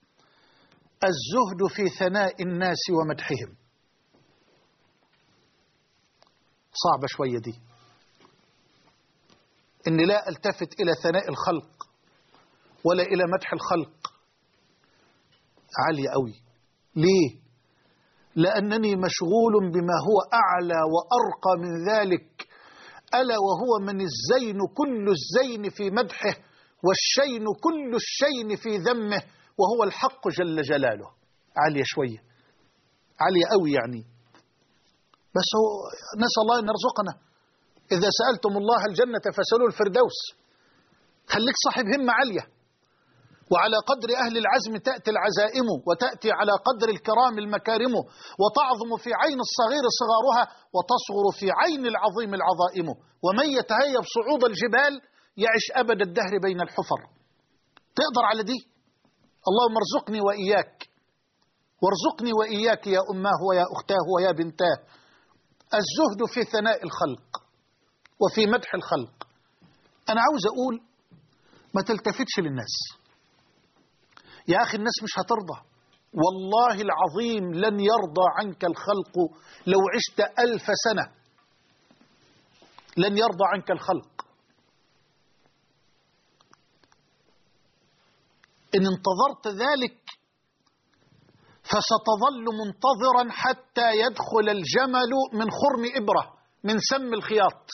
الزهد في ثناء الناس ومدحهم. صعبة شوية دي، إني لا ألتفت إلى ثناء الخلق ولا إلى مدح الخلق. عالية قوي. ليه؟ لأنني مشغول بما هو أعلى وأرقى من ذلك، ألا وهو من الزين كل الزين في مدحه والشين كل الشين في ذمه، وهو الحق جل جلاله. عالية شوية، عالية قوي يعني. بس هو نسأل الله أن يرزقنا. إذا سألتم الله الجنة فاسألوه الفردوس. خليك صاحب همة عالية، وعلى قدر أهل العزم تأتي العزائم، وتأتي على قدر الكرام المكارم، وتعظم في عين الصغير صغارها، وتصغر في عين العظيم العظائم. ومن يتهيب صعود الجبال يعش أبد الدهر بين الحفر. تقدر على دي؟ اللهم ارزقني وإياك، وارزقني وإياك يا أماه ويا أختاه ويا بنتاه الزهد في ثناء الخلق وفي مدح الخلق. أنا عاوز أقول ما تلتفتش للناس يا أخي، الناس مش هترضى والله العظيم. لن يرضى عنك الخلق لو عشت 1000 سنة، لن يرضى عنك الخلق. إن انتظرت ذلك فستظل منتظرا حتى يدخل الجمل من خرم إبرة من سم الخياط،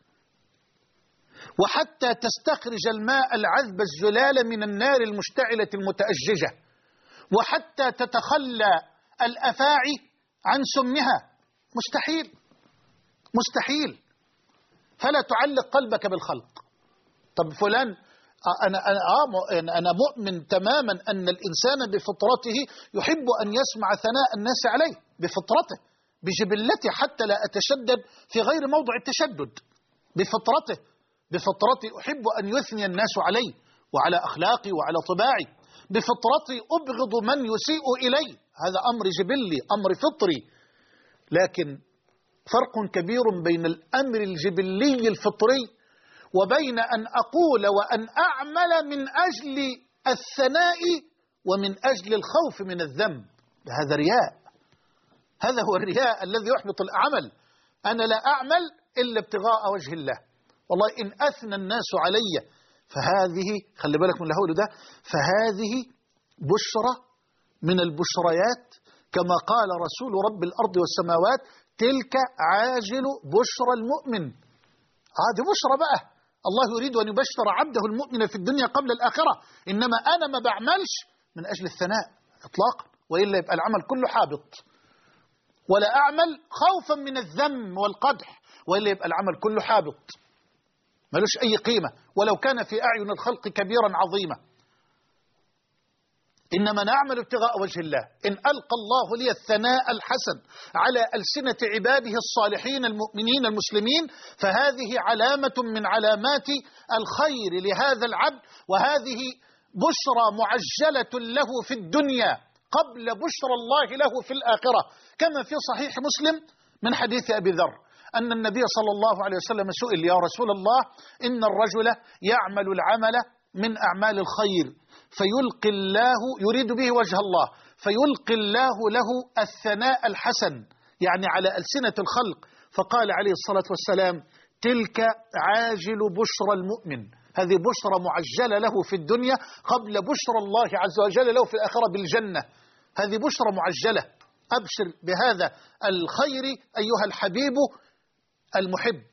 وحتى تستخرج الماء العذب الزلال من النار المشتعلة المتأججة، وحتى تتخلى الأفاعي عن سمها. مستحيل مستحيل. فلا تعلق قلبك بالخلق. طب فلان أنا مؤمن تماما أن الإنسان بفطرته يحب أن يسمع ثناء الناس عليه، بفطرته بجبلته، حتى لا أتشدد في غير موضع التشدد. بفطرتي أحب أن يثني الناس علي وعلى أخلاقي وعلى طباعي. بفطرتي أبغض من يسيء إلي، هذا أمر جبلي أمر فطري. لكن فرق كبير بين الأمر الجبلي الفطري وبين أن أقول وأن أعمل من أجل الثناء ومن أجل الخوف من الذنب. هذا رياء، هذا هو الرياء الذي يحبط العمل. أنا لا أعمل إلا ابتغاء وجه الله. والله إن أثنى الناس علي فهذه، خلي بالك من اللي هقوله ده، فهذه بشرى من البشريات، كما قال رسول رب الأرض والسماوات تلك عاجل بشرى المؤمن. هذه بشرى بقى، الله يريد أن يبشر عبده المؤمن في الدنيا قبل الآخرة. إنما أنا ما بعملش من أجل الثناء إطلاقا، وإلا يبقى العمل كله حابط. ولا أعمل خوفا من الذم والقدح، وإلا يبقى العمل كله حابط ملوش أي قيمة ولو كان في أعين الخلق كبيرا عظيما. إنما نعمل ابتغاء وجه الله. إن ألقى الله لي الثناء الحسن على ألسنة عباده الصالحين المؤمنين المسلمين فهذه علامة من علامات الخير لهذا العبد، وهذه بشرى معجلة له في الدنيا قبل بشرى الله له في الآخرة، كما في صحيح مسلم من حديث أبي ذر أن النبي صلى الله عليه وسلم سئل: يا رسول الله، إن الرجل يعمل العمل من أعمال الخير فيلقي الله، يريد به وجه الله، فيلقي الله له الثناء الحسن يعني على ألسنة الخلق، فقال عليه الصلاة والسلام: تلك عاجل بشرى المؤمن، هذه بشرى معجلة له في الدنيا قبل بشرى الله عز وجل له في الآخرة بالجنة، هذه بشرى معجلة، أبشر بهذا الخير أيها الحبيب المحب.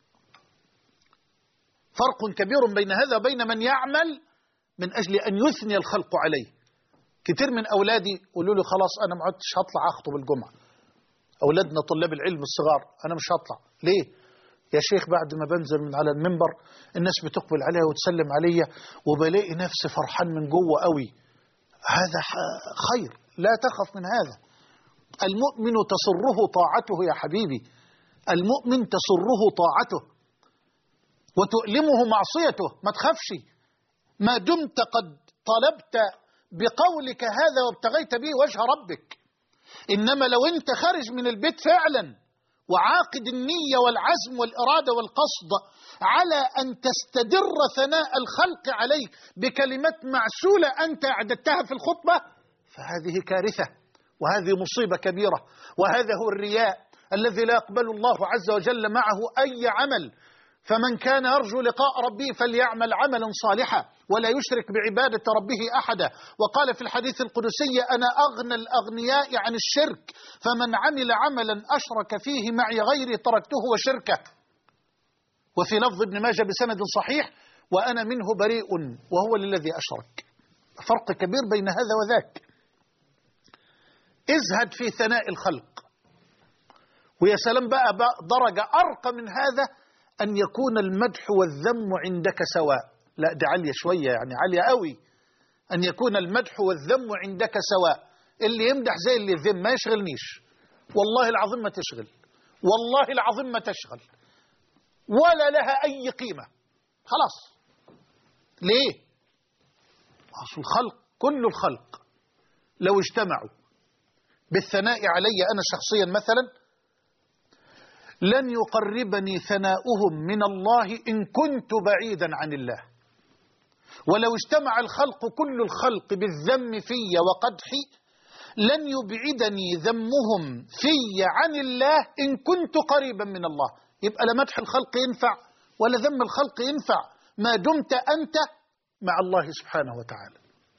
فرق كبير بين هذا وبين من يعمل من أجل أن يثني الخلق عليه. كتير من أولادي يقولوا لي: خلاص أنا ما عدتش هطلع أخطب الجمعة. أولادنا طلاب العلم الصغار: أنا مش هطلع. ليه؟ يا شيخ بعد ما بنزل من على المنبر الناس بتقبل عليها وتسلم عليا وبلاقي نفسي فرحان من جوه قوي. هذا خير، لا تخف من هذا. المؤمن تسره طاعته يا حبيبي، المؤمن تسره طاعته وتؤلمه معصيته. ما تخافش ما دمت قد طلبت بقولك هذا وابتغيت به وجه ربك. إنما لو أنت خارج من البيت فعلا وعاقد النية والعزم والإرادة والقصد على أن تستدر ثناء الخلق عليك بكلمات معسولة أنت أعددتها في الخطبة، فهذه كارثة وهذه مصيبة كبيرة، وهذا هو الرياء الذي لا يقبل الله عز وجل معه أي عمل. فمن كان يرجو لقاء ربه فليعمل عملا صالحا ولا يشرك بعبادة ربه أحدا. وقال في الحديث القدسي: أنا أغنى الأغنياء عن الشرك، فمن عمل عملا أشرك فيه معي غيري تركته وشركه. وفي لفظ ابن ماجه بسند صحيح: وأنا منه بريء وهو للذي أشرك. فرق كبير بين هذا وذاك. ازهد في ثناء الخلق. ويا سلام بقى درجة أرقى من هذا أن يكون المدح والذم عندك سواء. لا دي عالية شوية، يعني عالية قوي. أن يكون المدح والذم عندك سواء، اللي يمدح زي اللي يذم، ما يشغلنيش. والله العظيم ما تشغل، والله العظيم ما تشغل، ولا لها أي قيمة. خلاص. ليه؟ أصل الخلق، كل الخلق لو اجتمعوا بالثناء علي أنا شخصيا مثلا لن يقربني ثناؤهم من الله إن كنت بعيدا عن الله. ولو اجتمع الخلق كل الخلق بالذم في وقدحي لن يبعدني ذمهم في عن الله إن كنت قريبا من الله. يبقى لا مدح الخلق ينفع ولا ذم الخلق ينفع ما دمت أنت مع الله سبحانه وتعالى.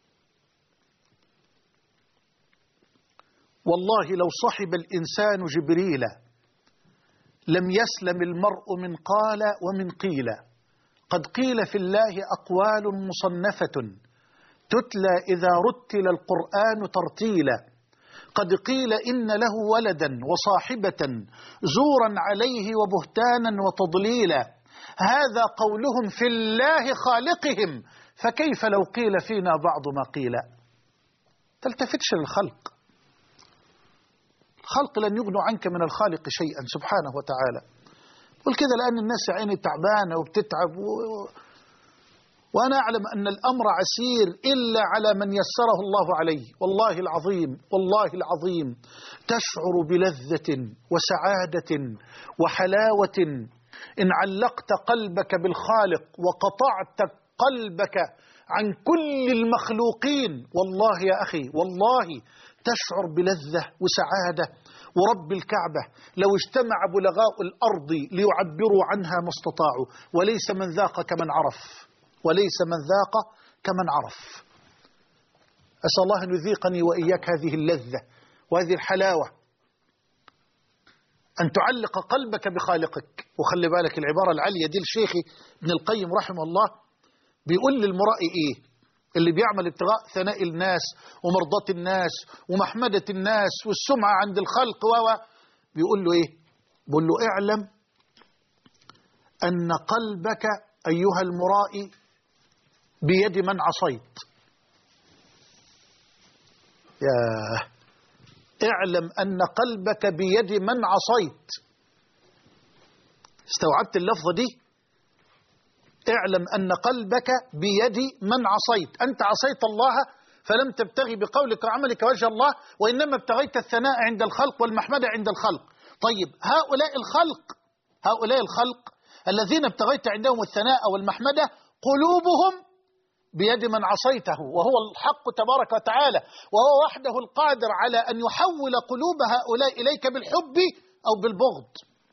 والله لو صحب الإنسان جبريل لم يسلم المرء من قال ومن قيل. قد قيل في الله أقوال مصنفة تتلى إذا رتل القرآن ترتيلا. قد قيل إن له ولدا وصاحبة زورا عليه وبهتانا وتضليلا. هذا قولهم في الله خالقهم، فكيف لو قيل فينا بعض ما قيل. تلتفتش للخلق، الخلق لن يغنوا عنك من الخالق شيئا سبحانه وتعالى. قل كده لأن الناس عيني تعبانة وبتتعب وأنا أعلم أن الأمر عسير إلا على من يسره الله عليه. والله العظيم، والله العظيم تشعر بلذة وسعادة وحلاوة إن علقت قلبك بالخالق وقطعت قلبك عن كل المخلوقين. والله يا أخي، والله تشعر بلذة وسعادة. ورب الكعبة لو اجتمع بلغاء الأرض ليعبروا عنها ما استطاعوا، وليس من ذاق كمن عرف، وليس من ذاق كمن عرف. أسأل الله أن يذيقني وإياك هذه اللذة وهذه الحلاوة، أن تعلق قلبك بخالقك. وخلي بالك العبارة العالية دي لشيخي ابن القيم رحمه الله بيقول للمرائي إيه؟ اللي بيعمل ابتغاء ثناء الناس ومرضاة الناس ومحمدة الناس والسمعة عند الخلق بيقول له إيه؟ بيقول له اعلم أن قلبك أيها المرائي بيد من عصيت. اعلم أن قلبك بيد من عصيت. استوعبت اللفظة دي؟ اعلم أن قلبك بيد من عصيت. أنت عصيت الله فلم تبتغي بقولك وعملك وجه الله، وإنما ابتغيت الثناء عند الخلق والمحمدة عند الخلق. طيب هؤلاء الخلق الذين ابتغيت عندهم الثناء والمحمدة قلوبهم بيد من عصيته، وهو الحق تبارك وتعالى، وهو وحده القادر على أن يحول قلوب هؤلاء إليك بالحب أو بالبغض.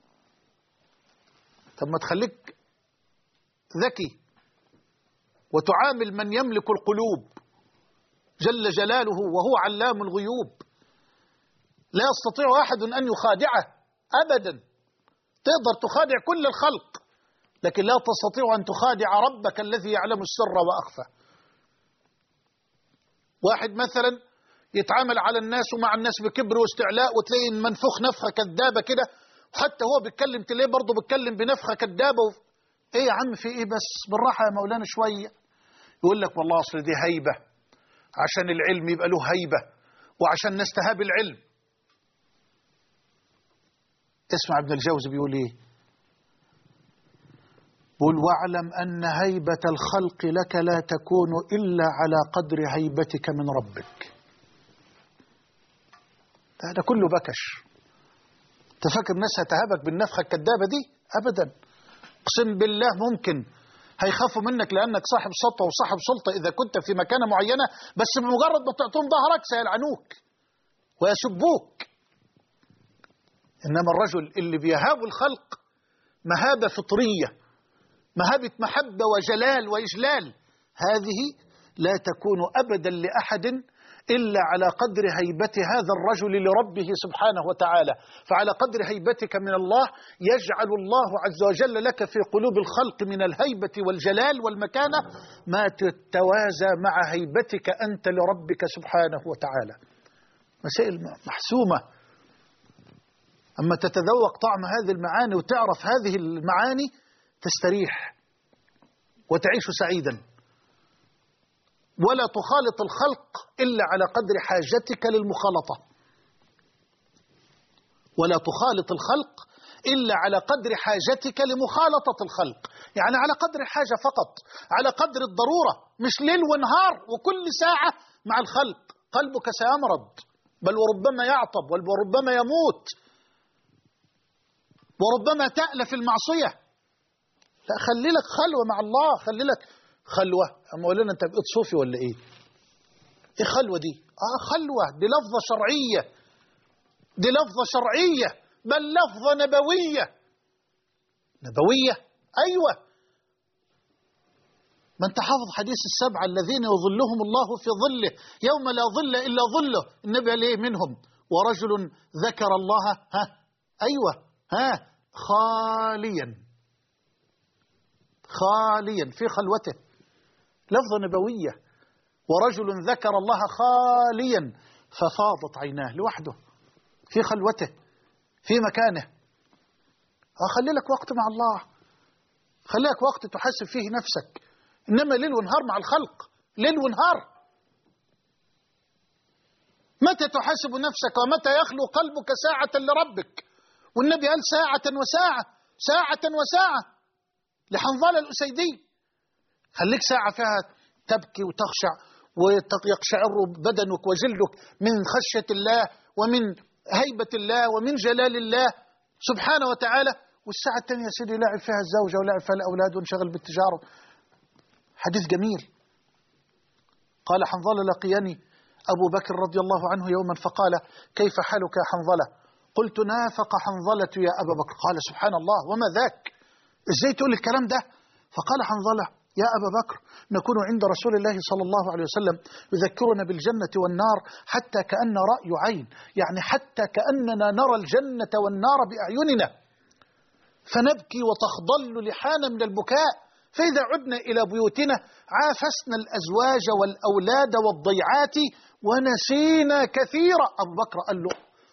طب ما تخليك ذكي وتعامل من يملك القلوب جل جلاله وهو علام الغيوب. لا يستطيع أحد أن يخادعه أبدا. تقدر تخادع كل الخلق، لكن لا تستطيع أن تخادع ربك الذي يعلم السر وأخفى. واحد مثلا يتعامل على الناس ومع الناس بكبر واستعلاء، وتلاقي منفوخ نفخة كذابة كده، وحتى هو بيتكلم تلاقيه برضه بيتكلم بنفخة كذابة. ايه يا عم في ايه بس؟ بالراحة يا مولانا شوية. يقول لك والله أصل دي هيبة، عشان العلم يبقى له هيبة، وعشان نستهاب العلم. اسمع ابن الجوزي بيقول ايه؟ قل واعلم أن هيبة الخلق لك لا تكون إلا على قدر هيبتك من ربك. ده كله بكش. تفكر الناس هتهابك بالنفخة الكذابة دي؟ أبدا. اقسم بالله ممكن هيخافوا منك لأنك صاحب سطوة وصاحب سلطة إذا كنت في مكانة معينة، بس بمجرد ما تعطيهم ظهرك سيلعنوك ويسبوك. إنما الرجل اللي بيهاب الخلق مهابة فطرية، مهابة محبة وجلال وإجلال، هذه لا تكون أبدا لأحد إلا على قدر هيبة هذا الرجل لربه سبحانه وتعالى. فعلى قدر هيبتك من الله يجعل الله عز وجل لك في قلوب الخلق من الهيبة والجلال والمكانة ما تتوازى مع هيبتك أنت لربك سبحانه وتعالى. مسائل محسومة. أما تتذوق طعم هذه المعاني وتعرف هذه المعاني تستريح وتعيش سعيدا، ولا تخالط الخلق إلا على قدر حاجتك للمخالطة. ولا تخالط الخلق إلا على قدر حاجتك لمخالطة الخلق، يعني على قدر الحاجة فقط، على قدر الضرورة، مش ليل ونهار وكل ساعة مع الخلق. قلبك سيمرض، بل وربما يعطب، وربما يموت، وربما تألف المعصية. لا، خلي لك خلوة مع الله، خلي لك خلوة. أما مولانا أنت بقيت صوفي ولا إيه؟ إيه خلوة دي؟ خلوة دي لفظة شرعية، دي لفظة شرعية، بل لفظة نبوية. نبوية؟ أيوة. ما أنت حافظ حديث السبعة الذين يظلهم الله في ظله يوم لا ظل إلا ظله. النبي قال إيه منهم؟ ورجل ذكر الله خاليا في خلوته. لفظة نبوية. ورجل ذكر الله خاليا ففاضت عيناه، لوحده في خلوته في مكانه. خلي لك وقت مع الله، خلي لك وقت تحاسب فيه نفسك. إنما ليل ونهار مع الخلق، ليل ونهار. متى تحاسب نفسك ومتى يخلو قلبك ساعة لربك؟ والنبي قال ساعة وساعة، ساعة وساعة لحنظلة الأسيدي. خليك ساعة فيها تبكي وتخشع ويقشعر بدنك وجلدك من خشية الله ومن هيبة الله ومن جلال الله سبحانه وتعالى، والساعة الثانية يا سيدي لاعب فيها الزوجة ولاعب فيها الأولاد وانشغل بالتجارة. حديث جميل. قال حنظلة لقيني أبو بكر رضي الله عنه يوما فقال كيف حالك يا حنظلة؟ قلت نافق حنظلة يا أبا بكر. قال سبحان الله وما ذاك؟ إزاي تقول الكلام ده؟ فقال حنظلة يا أبا بكر نكون عند رسول الله صلى الله عليه وسلم يذكرنا بالجنة والنار حتى كأن رأي عين، يعني حتى كأننا نرى الجنة والنار بأعيننا، فنبكي وتخضل لحانا من البكاء. فإذا عدنا إلى بيوتنا عافسنا الأزواج والأولاد والضيعات ونسينا كثيرا. أبو بكر قال له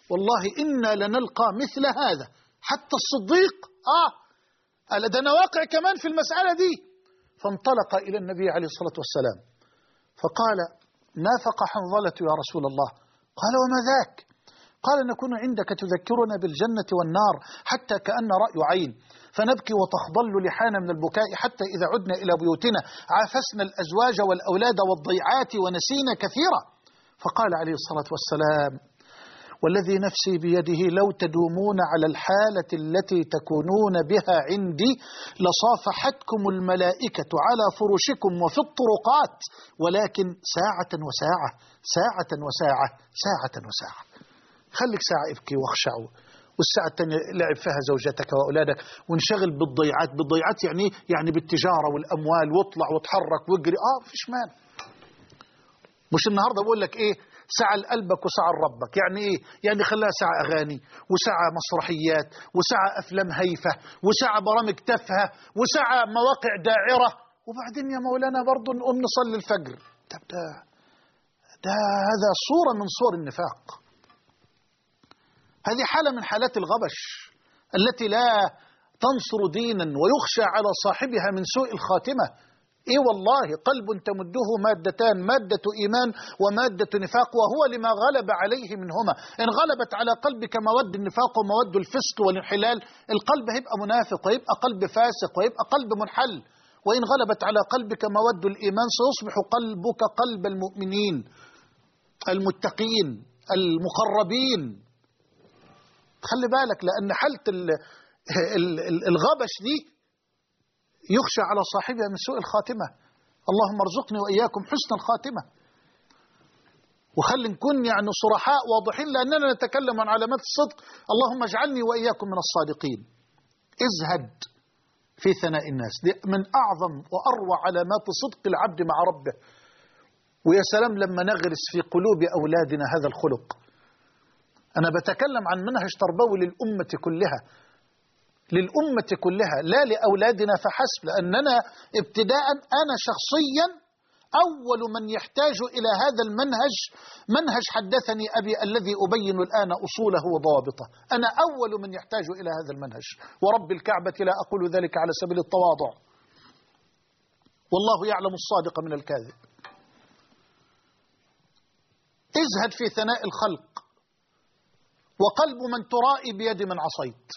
والله إنا لنلقى مثل هذا. حتى الصديق قال ده أنا واقع كمان في المسألة دي. فانطلق إلى النبي عليه الصلاة والسلام فقال: نافق حنظلة يا رسول الله. قال: وما ذاك؟ قال: نكون عندك تذكرنا بالجنة والنار حتى كأن رأي عين، فنبكي وتخضل لحانا من البكاء، حتى إذا عدنا إلى بيوتنا عافسنا الأزواج والأولاد والضيعات ونسينا كثيرا. فقال عليه الصلاة والسلام: والذي نفسي بيده لو تدومون على الحالة التي تكونون بها عندي لصافحتكم الملائكة على فرشكم وفي الطرقات، ولكن ساعة وساعة، ساعة وساعة، ساعة وساعة. خليك ساعة ابكي واخشع، والساعة الثانية لعب فيها زوجتك وأولادك، وانشغل بالضيعات. بالضيعات يعني بالتجارة والأموال، واطلع وتحرك واجري. فيش مال. مش النهاردة بقول لك إيه؟ ساعة لقلبك وساعة لربك. يعني إيه؟ يعني خلاها ساعة أغاني، وساعة مسرحيات، وساعة أفلام هايفة، وساعة برامج تافهة، وساعة مواقع داعرة، وبعدين يا مولانا برضو نقوم نصلي الفجر. طب ده هذا صورة من صور النفاق. هذه حالة من حالات الغبش التي لا تنصر دينا ويخشى على صاحبها من سوء الخاتمة. إيه والله قلب تمده مادتان، مادة إيمان ومادة نفاق، وهو لما غلب عليه منهما. إن غلبت على قلبك مواد النفاق ومواد الفسق والانحلال، القلب هيبقى منافق ويبقى قلب فاسق ويبقى قلب منحل. وإن غلبت على قلبك مواد الإيمان سيصبح قلبك قلب المؤمنين المتقين المقربين. خلي بالك، لأن حالة الغبش دي يخشى على صاحبها من سوء الخاتمة. اللهم ارزقني وإياكم حسن الخاتمة. وخلي نكون يعني صرحاء واضحين، لأننا نتكلم عن علامات الصدق. اللهم اجعلني وإياكم من الصادقين. ازهد في ثناء الناس، دي من أعظم وأروع علامات صدق العبد مع ربه. ويا سلام لما نغرس في قلوب أولادنا هذا الخلق. أنا بتكلم عن منهج تربوي للأمة كلها، للأمة كلها، لا لأولادنا فحسب. لأننا ابتداء أنا شخصيا أول من يحتاج إلى هذا المنهج. منهج حدثني أبي الذي أبين الآن أصوله وضوابطه. أنا أول من يحتاج إلى هذا المنهج، ورب الكعبة لا أقول ذلك على سبيل التواضع. والله يعلم الصادق من الكاذب. ازهد في ثناء الخلق، وقلب من ترائي بيد من عصيت.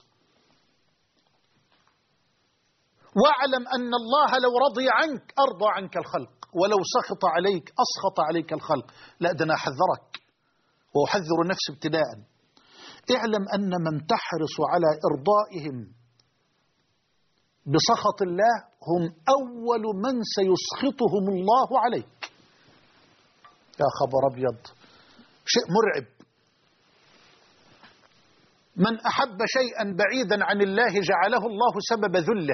واعلم أن الله لو رضي عنك أرضى عنك الخلق، ولو سخط عليك أسخط عليك الخلق. لا، ده أنا أحذرك وأحذر نفسي ابتداء. اعلم أن من تحرص على إرضائهم بسخط الله هم أول من سيسخطهم الله عليك. يا خبر أبيض، شيء مرعب. من أحب شيئا بعيدا عن الله جعله الله سبب ذله،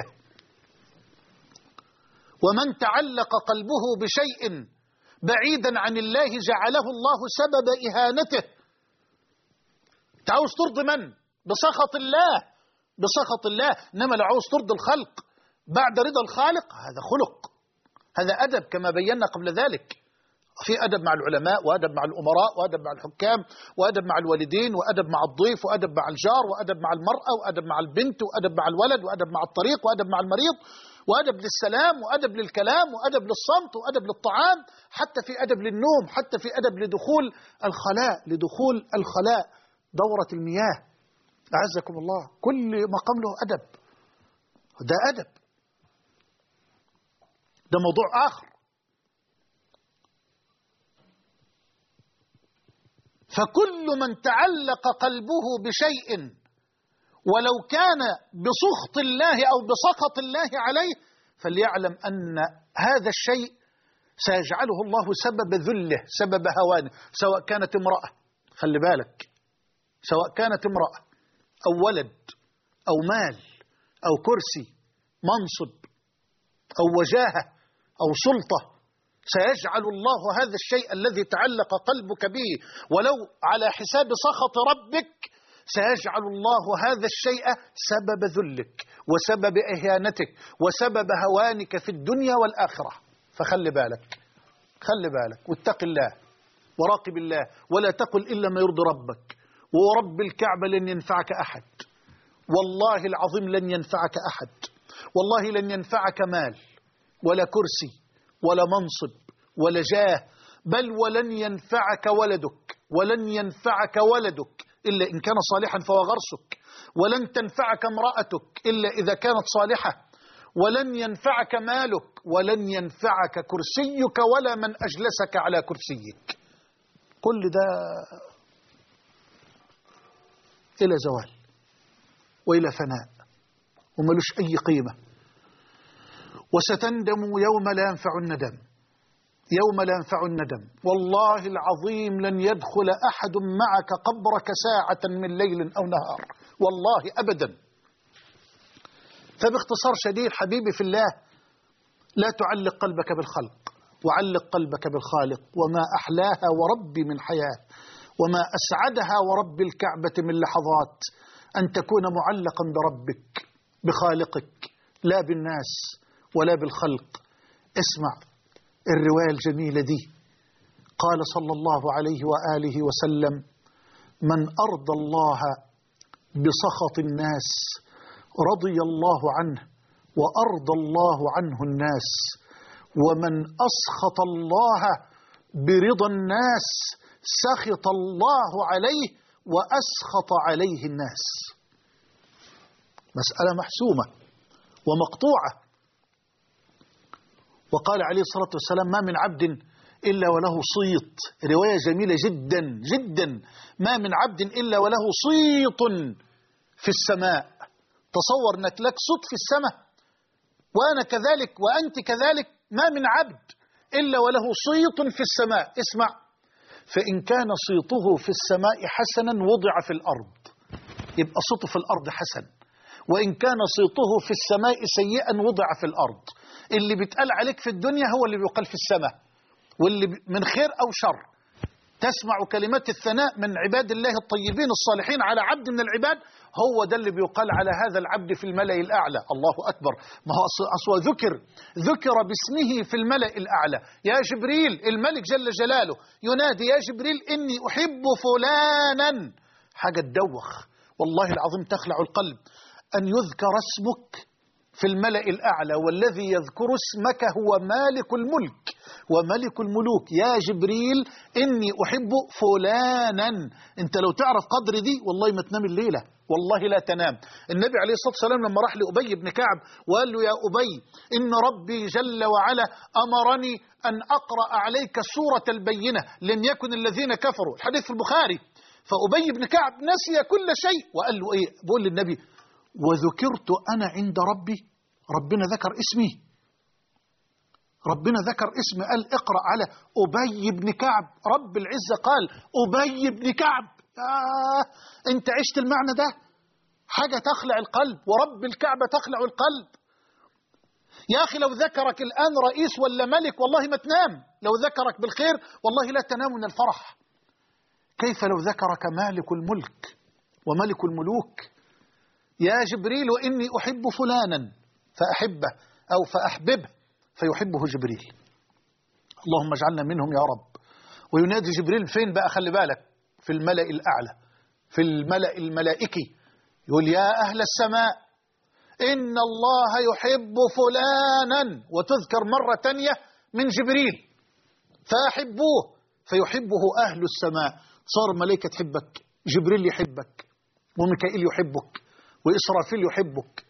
ومن تعلق قلبه بشيء بعيدا عن الله جعله الله سبب إهانته. تعاوز ترضي من؟ بسخط الله، بسخط الله. إنما لو عاوز ترضي الخلق بعد رضا الخالق، هذا خلق، هذا أدب كما بينا قبل ذلك. في أدب مع العلماء، وأدب مع الأمراء، وأدب مع الحكام، وأدب مع الوالدين، وأدب مع الضيف، وأدب مع الجار، وأدب مع المرأة، وأدب مع البنت، وأدب مع الولد، وأدب مع الطريق، وأدب مع المريض، وأدب للسلام، وأدب للكلام، وأدب للصمت، وأدب للطعام، حتى في أدب للنوم، حتى في أدب لدخول الخلاء، لدخول الخلاء، دورة المياه. أعزكم الله، كل مقام له أدب. ده أدب، ده موضوع آخر. فكل من تعلق قلبه بشيء ولو كان بسخط الله أو بسخط الله عليه، فليعلم أن هذا الشيء سيجعله الله سبب ذله، سبب هوانه. سواء كانت امرأة، خلي بالك، سواء كانت امرأة أو ولد أو مال أو كرسي، منصب أو وجاهة أو سلطة، سيجعل الله هذا الشيء الذي تعلق قلبك به ولو على حساب سخط ربك، سيجعل الله هذا الشيء سبب ذلك وسبب إهانتك وسبب هوانك في الدنيا والآخرة. فخلي بالك، خلي بالك، واتق الله وراقب الله، ولا تقل إلا ما يرضي ربك، ورب الكعبة لن ينفعك أحد، والله العظيم لن ينفعك أحد، والله لن ينفعك مال ولا كرسي ولا منصب ولا جاه، بل ولن ينفعك ولدك، ولن ينفعك ولدك إلا إن كان صالحا فهو غرسك، ولن تنفعك امرأتك إلا إذا كانت صالحة، ولن ينفعك مالك، ولن ينفعك كرسيك ولا من أجلسك على كرسيك. كل ده إلى زوال وإلى فناء وملوش أي قيمة. وستندم يوم لا ينفع الندم، يوم لا ينفع الندم. والله العظيم لن يدخل أحد معك قبرك ساعة من ليل أو نهار، والله أبدا. فباختصار شديد حبيبي في الله، لا تعلق قلبك بالخلق، وعلق قلبك بالخالق. وما أحلاها وربي من حياة، وما أسعدها ورب الكعبة من لحظات أن تكون معلقا بربك بخالقك، لا بالناس ولا بالخلق. اسمع الرواية الجميلة دي، قال صلى الله عليه وآله وسلم: من أرضى الله بسخط الناس رضي الله عنه وأرضى الله عنه الناس، ومن أسخط الله برضا الناس سخط الله عليه وأسخط عليه الناس. مسألة محسومة ومقطوعة. وقال عليه الصلاة والسلام: ما من عبد إلا وله صيت. رواية جميلة جدا جدا: ما من عبد إلا وله صيت في السماء. تصور أنك لك صوت في السماء، وأنا كذلك وأنت كذلك. ما من عبد إلا وله صيت في السماء. اسمع: فإن كان صيته في السماء حسنا وضع في الأرض، يبقى صوته في الأرض حسن. وإن كان صيته في السماء سيئا وضع في الأرض. اللي بيتقال عليك في الدنيا هو اللي بيقال في السماء، واللي من خير أو شر. تسمع كلمات الثناء من عباد الله الطيبين الصالحين على عبد من العباد، هو ده اللي بيقال على هذا العبد في الملأ الأعلى. الله أكبر. ما هو أصوى ذكر باسمه في الملأ الأعلى. يا جبريل، الملك جل جلاله ينادي: يا جبريل إني أحب فلانا. حاجة تدوخ والله العظيم، تخلع القلب أن يذكر اسمك في الملأ الأعلى، والذي يذكر اسمك هو مالك الملك وملك الملوك. يا جبريل إني أحب فلانا. أنت لو تعرف قدر دي والله ما تنام الليلة، والله لا تنام. النبي عليه الصلاة والسلام لما راح لأبي بن كعب وقال له: يا أبي، إن ربي جل وعلا أمرني أن أقرأ عليك سورة البينة، لم يكن الذين كفروا. الحديث في البخاري. فأبي بن كعب نسي كل شيء وقال له إيه؟ بقول للنبي: وذكرت أنا عند ربي. ربنا ذكر اسمي، ربنا ذكر اسمي، قال اقرأ على أبي بن كعب. رب العزة قال أبي بن كعب. انت عشت المعنى ده؟ حاجة تخلع القلب، ورب الكعبة تخلع القلب. يا أخي لو ذكرك الآن رئيس ولا ملك والله ما تنام. لو ذكرك بالخير والله لا تنام من الفرح. كيف لو ذكرك مالك الملك وملك الملوك؟ يا جبريل إني أحب فلانا فأحبه، أو فأحببه فيحبه جبريل. اللهم اجعلنا منهم يا رب. وينادي جبريل فين بقى؟ خلي بالك، في الملأ الأعلى، في الملأ الملائكي. يقول: يا أهل السماء، إن الله يحب فلانا. وتذكر مرة تانية من جبريل: فأحبوه فيحبه أهل السماء. صار الملائكة تحبك، جبريل يحبك، وميكائيل يحبك، وإسرافيل يحبك،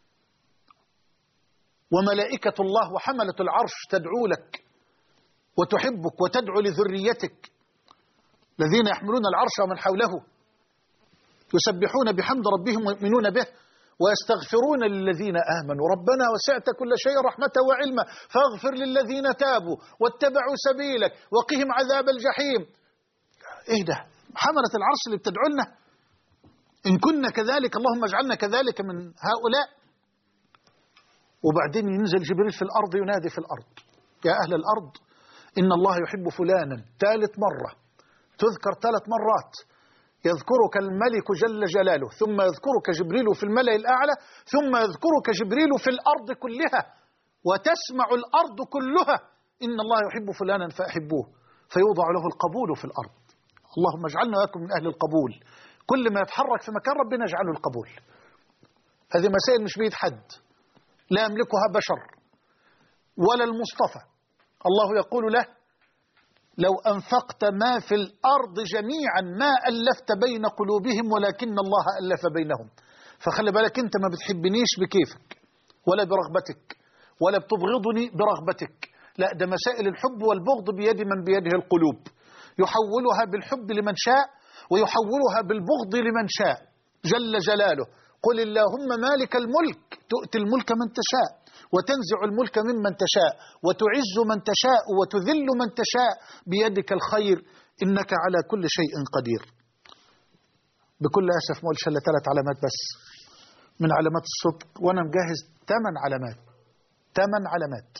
وملائكة الله وحملة العرش تدعو لك وتحبك وتدعو لذريتك، الذين يحملون العرش ومن حوله يسبحون بحمد ربهم ويؤمنون به ويستغفرون للذين آمنوا ربنا وسعت كل شيء رحمة وعلما فاغفر للذين تابوا واتبعوا سبيلك وقهم عذاب الجحيم. ايه ده؟ حملة العرش اللي بتدعو لنا. إن كنا كذلك اللهم اجعلنا كذلك من هؤلاء. وبعدين ينزل جبريل في الأرض ينادي في الأرض: يا أهل الأرض، إن الله يحب فلانا. ثالث مرة تذكر 3 مرات. يذكرك الملك جل جلاله، ثم يذكرك جبريل في الملأ الأعلى، ثم يذكرك جبريل في الأرض كلها، وتسمع الأرض كلها: إن الله يحب فلانا فأحبوه، فيوضع له القبول في الأرض. اللهم اجعلنا وإياكم من أهل القبول كل ما يتحرك في مكان ربنا يجعله القبول. هذه مسائل مش بيد حد، لا يملكها بشر ولا المصطفى. الله يقول له: لو أنفقت ما في الأرض جميعا ما ألفت بين قلوبهم ولكن الله ألف بينهم. فخلي بالك، أنت ما بتحبنيش بكيفك ولا برغبتك ولا بتبغضني برغبتك، لا، ده مسائل الحب والبغض بيد من بيده القلوب، يحولها بالحب لمن شاء ويحولها بالبغض لمن شاء جل جلاله. قل اللهم مالك الملك تؤتي الملك من تشاء وتنزع الملك ممن تشاء وتعز من تشاء وتذل من تشاء بيدك الخير إنك على كل شيء قدير. بكل أسف ما قلتش إلا 3 علامات بس من علامات الصدق، وأنا مجهز 8 علامات. 8 علامات.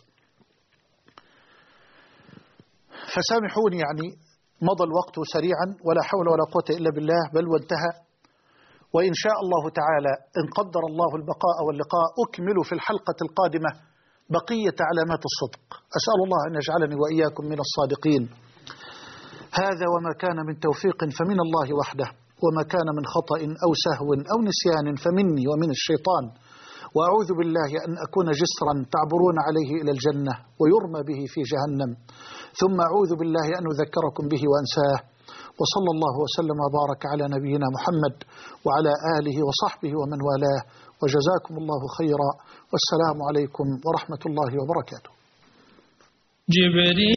فسامحوني يعني مضى الوقت سريعا ولا حول ولا قوة إلا بالله، بل وانتهى. وإن شاء الله تعالى إن قدر الله البقاء واللقاء أكمل في الحلقة القادمة بقية علامات الصدق. أسأل الله أن يجعلني وإياكم من الصادقين. هذا وما كان من توفيق فمن الله وحده، وما كان من خطأ أو سهو أو نسيان فمني ومن الشيطان. وأعوذ بالله أن أكون جسرا تعبرون عليه إلى الجنة ويرمى به في جهنم، ثم أعوذ بالله أن أذكركم به وأنساه. وصلى الله وسلم وبارك على نبينا محمد وعلى آله وصحبه ومن والاه، وجزاكم الله خيرا، والسلام عليكم ورحمة الله وبركاته. جبريل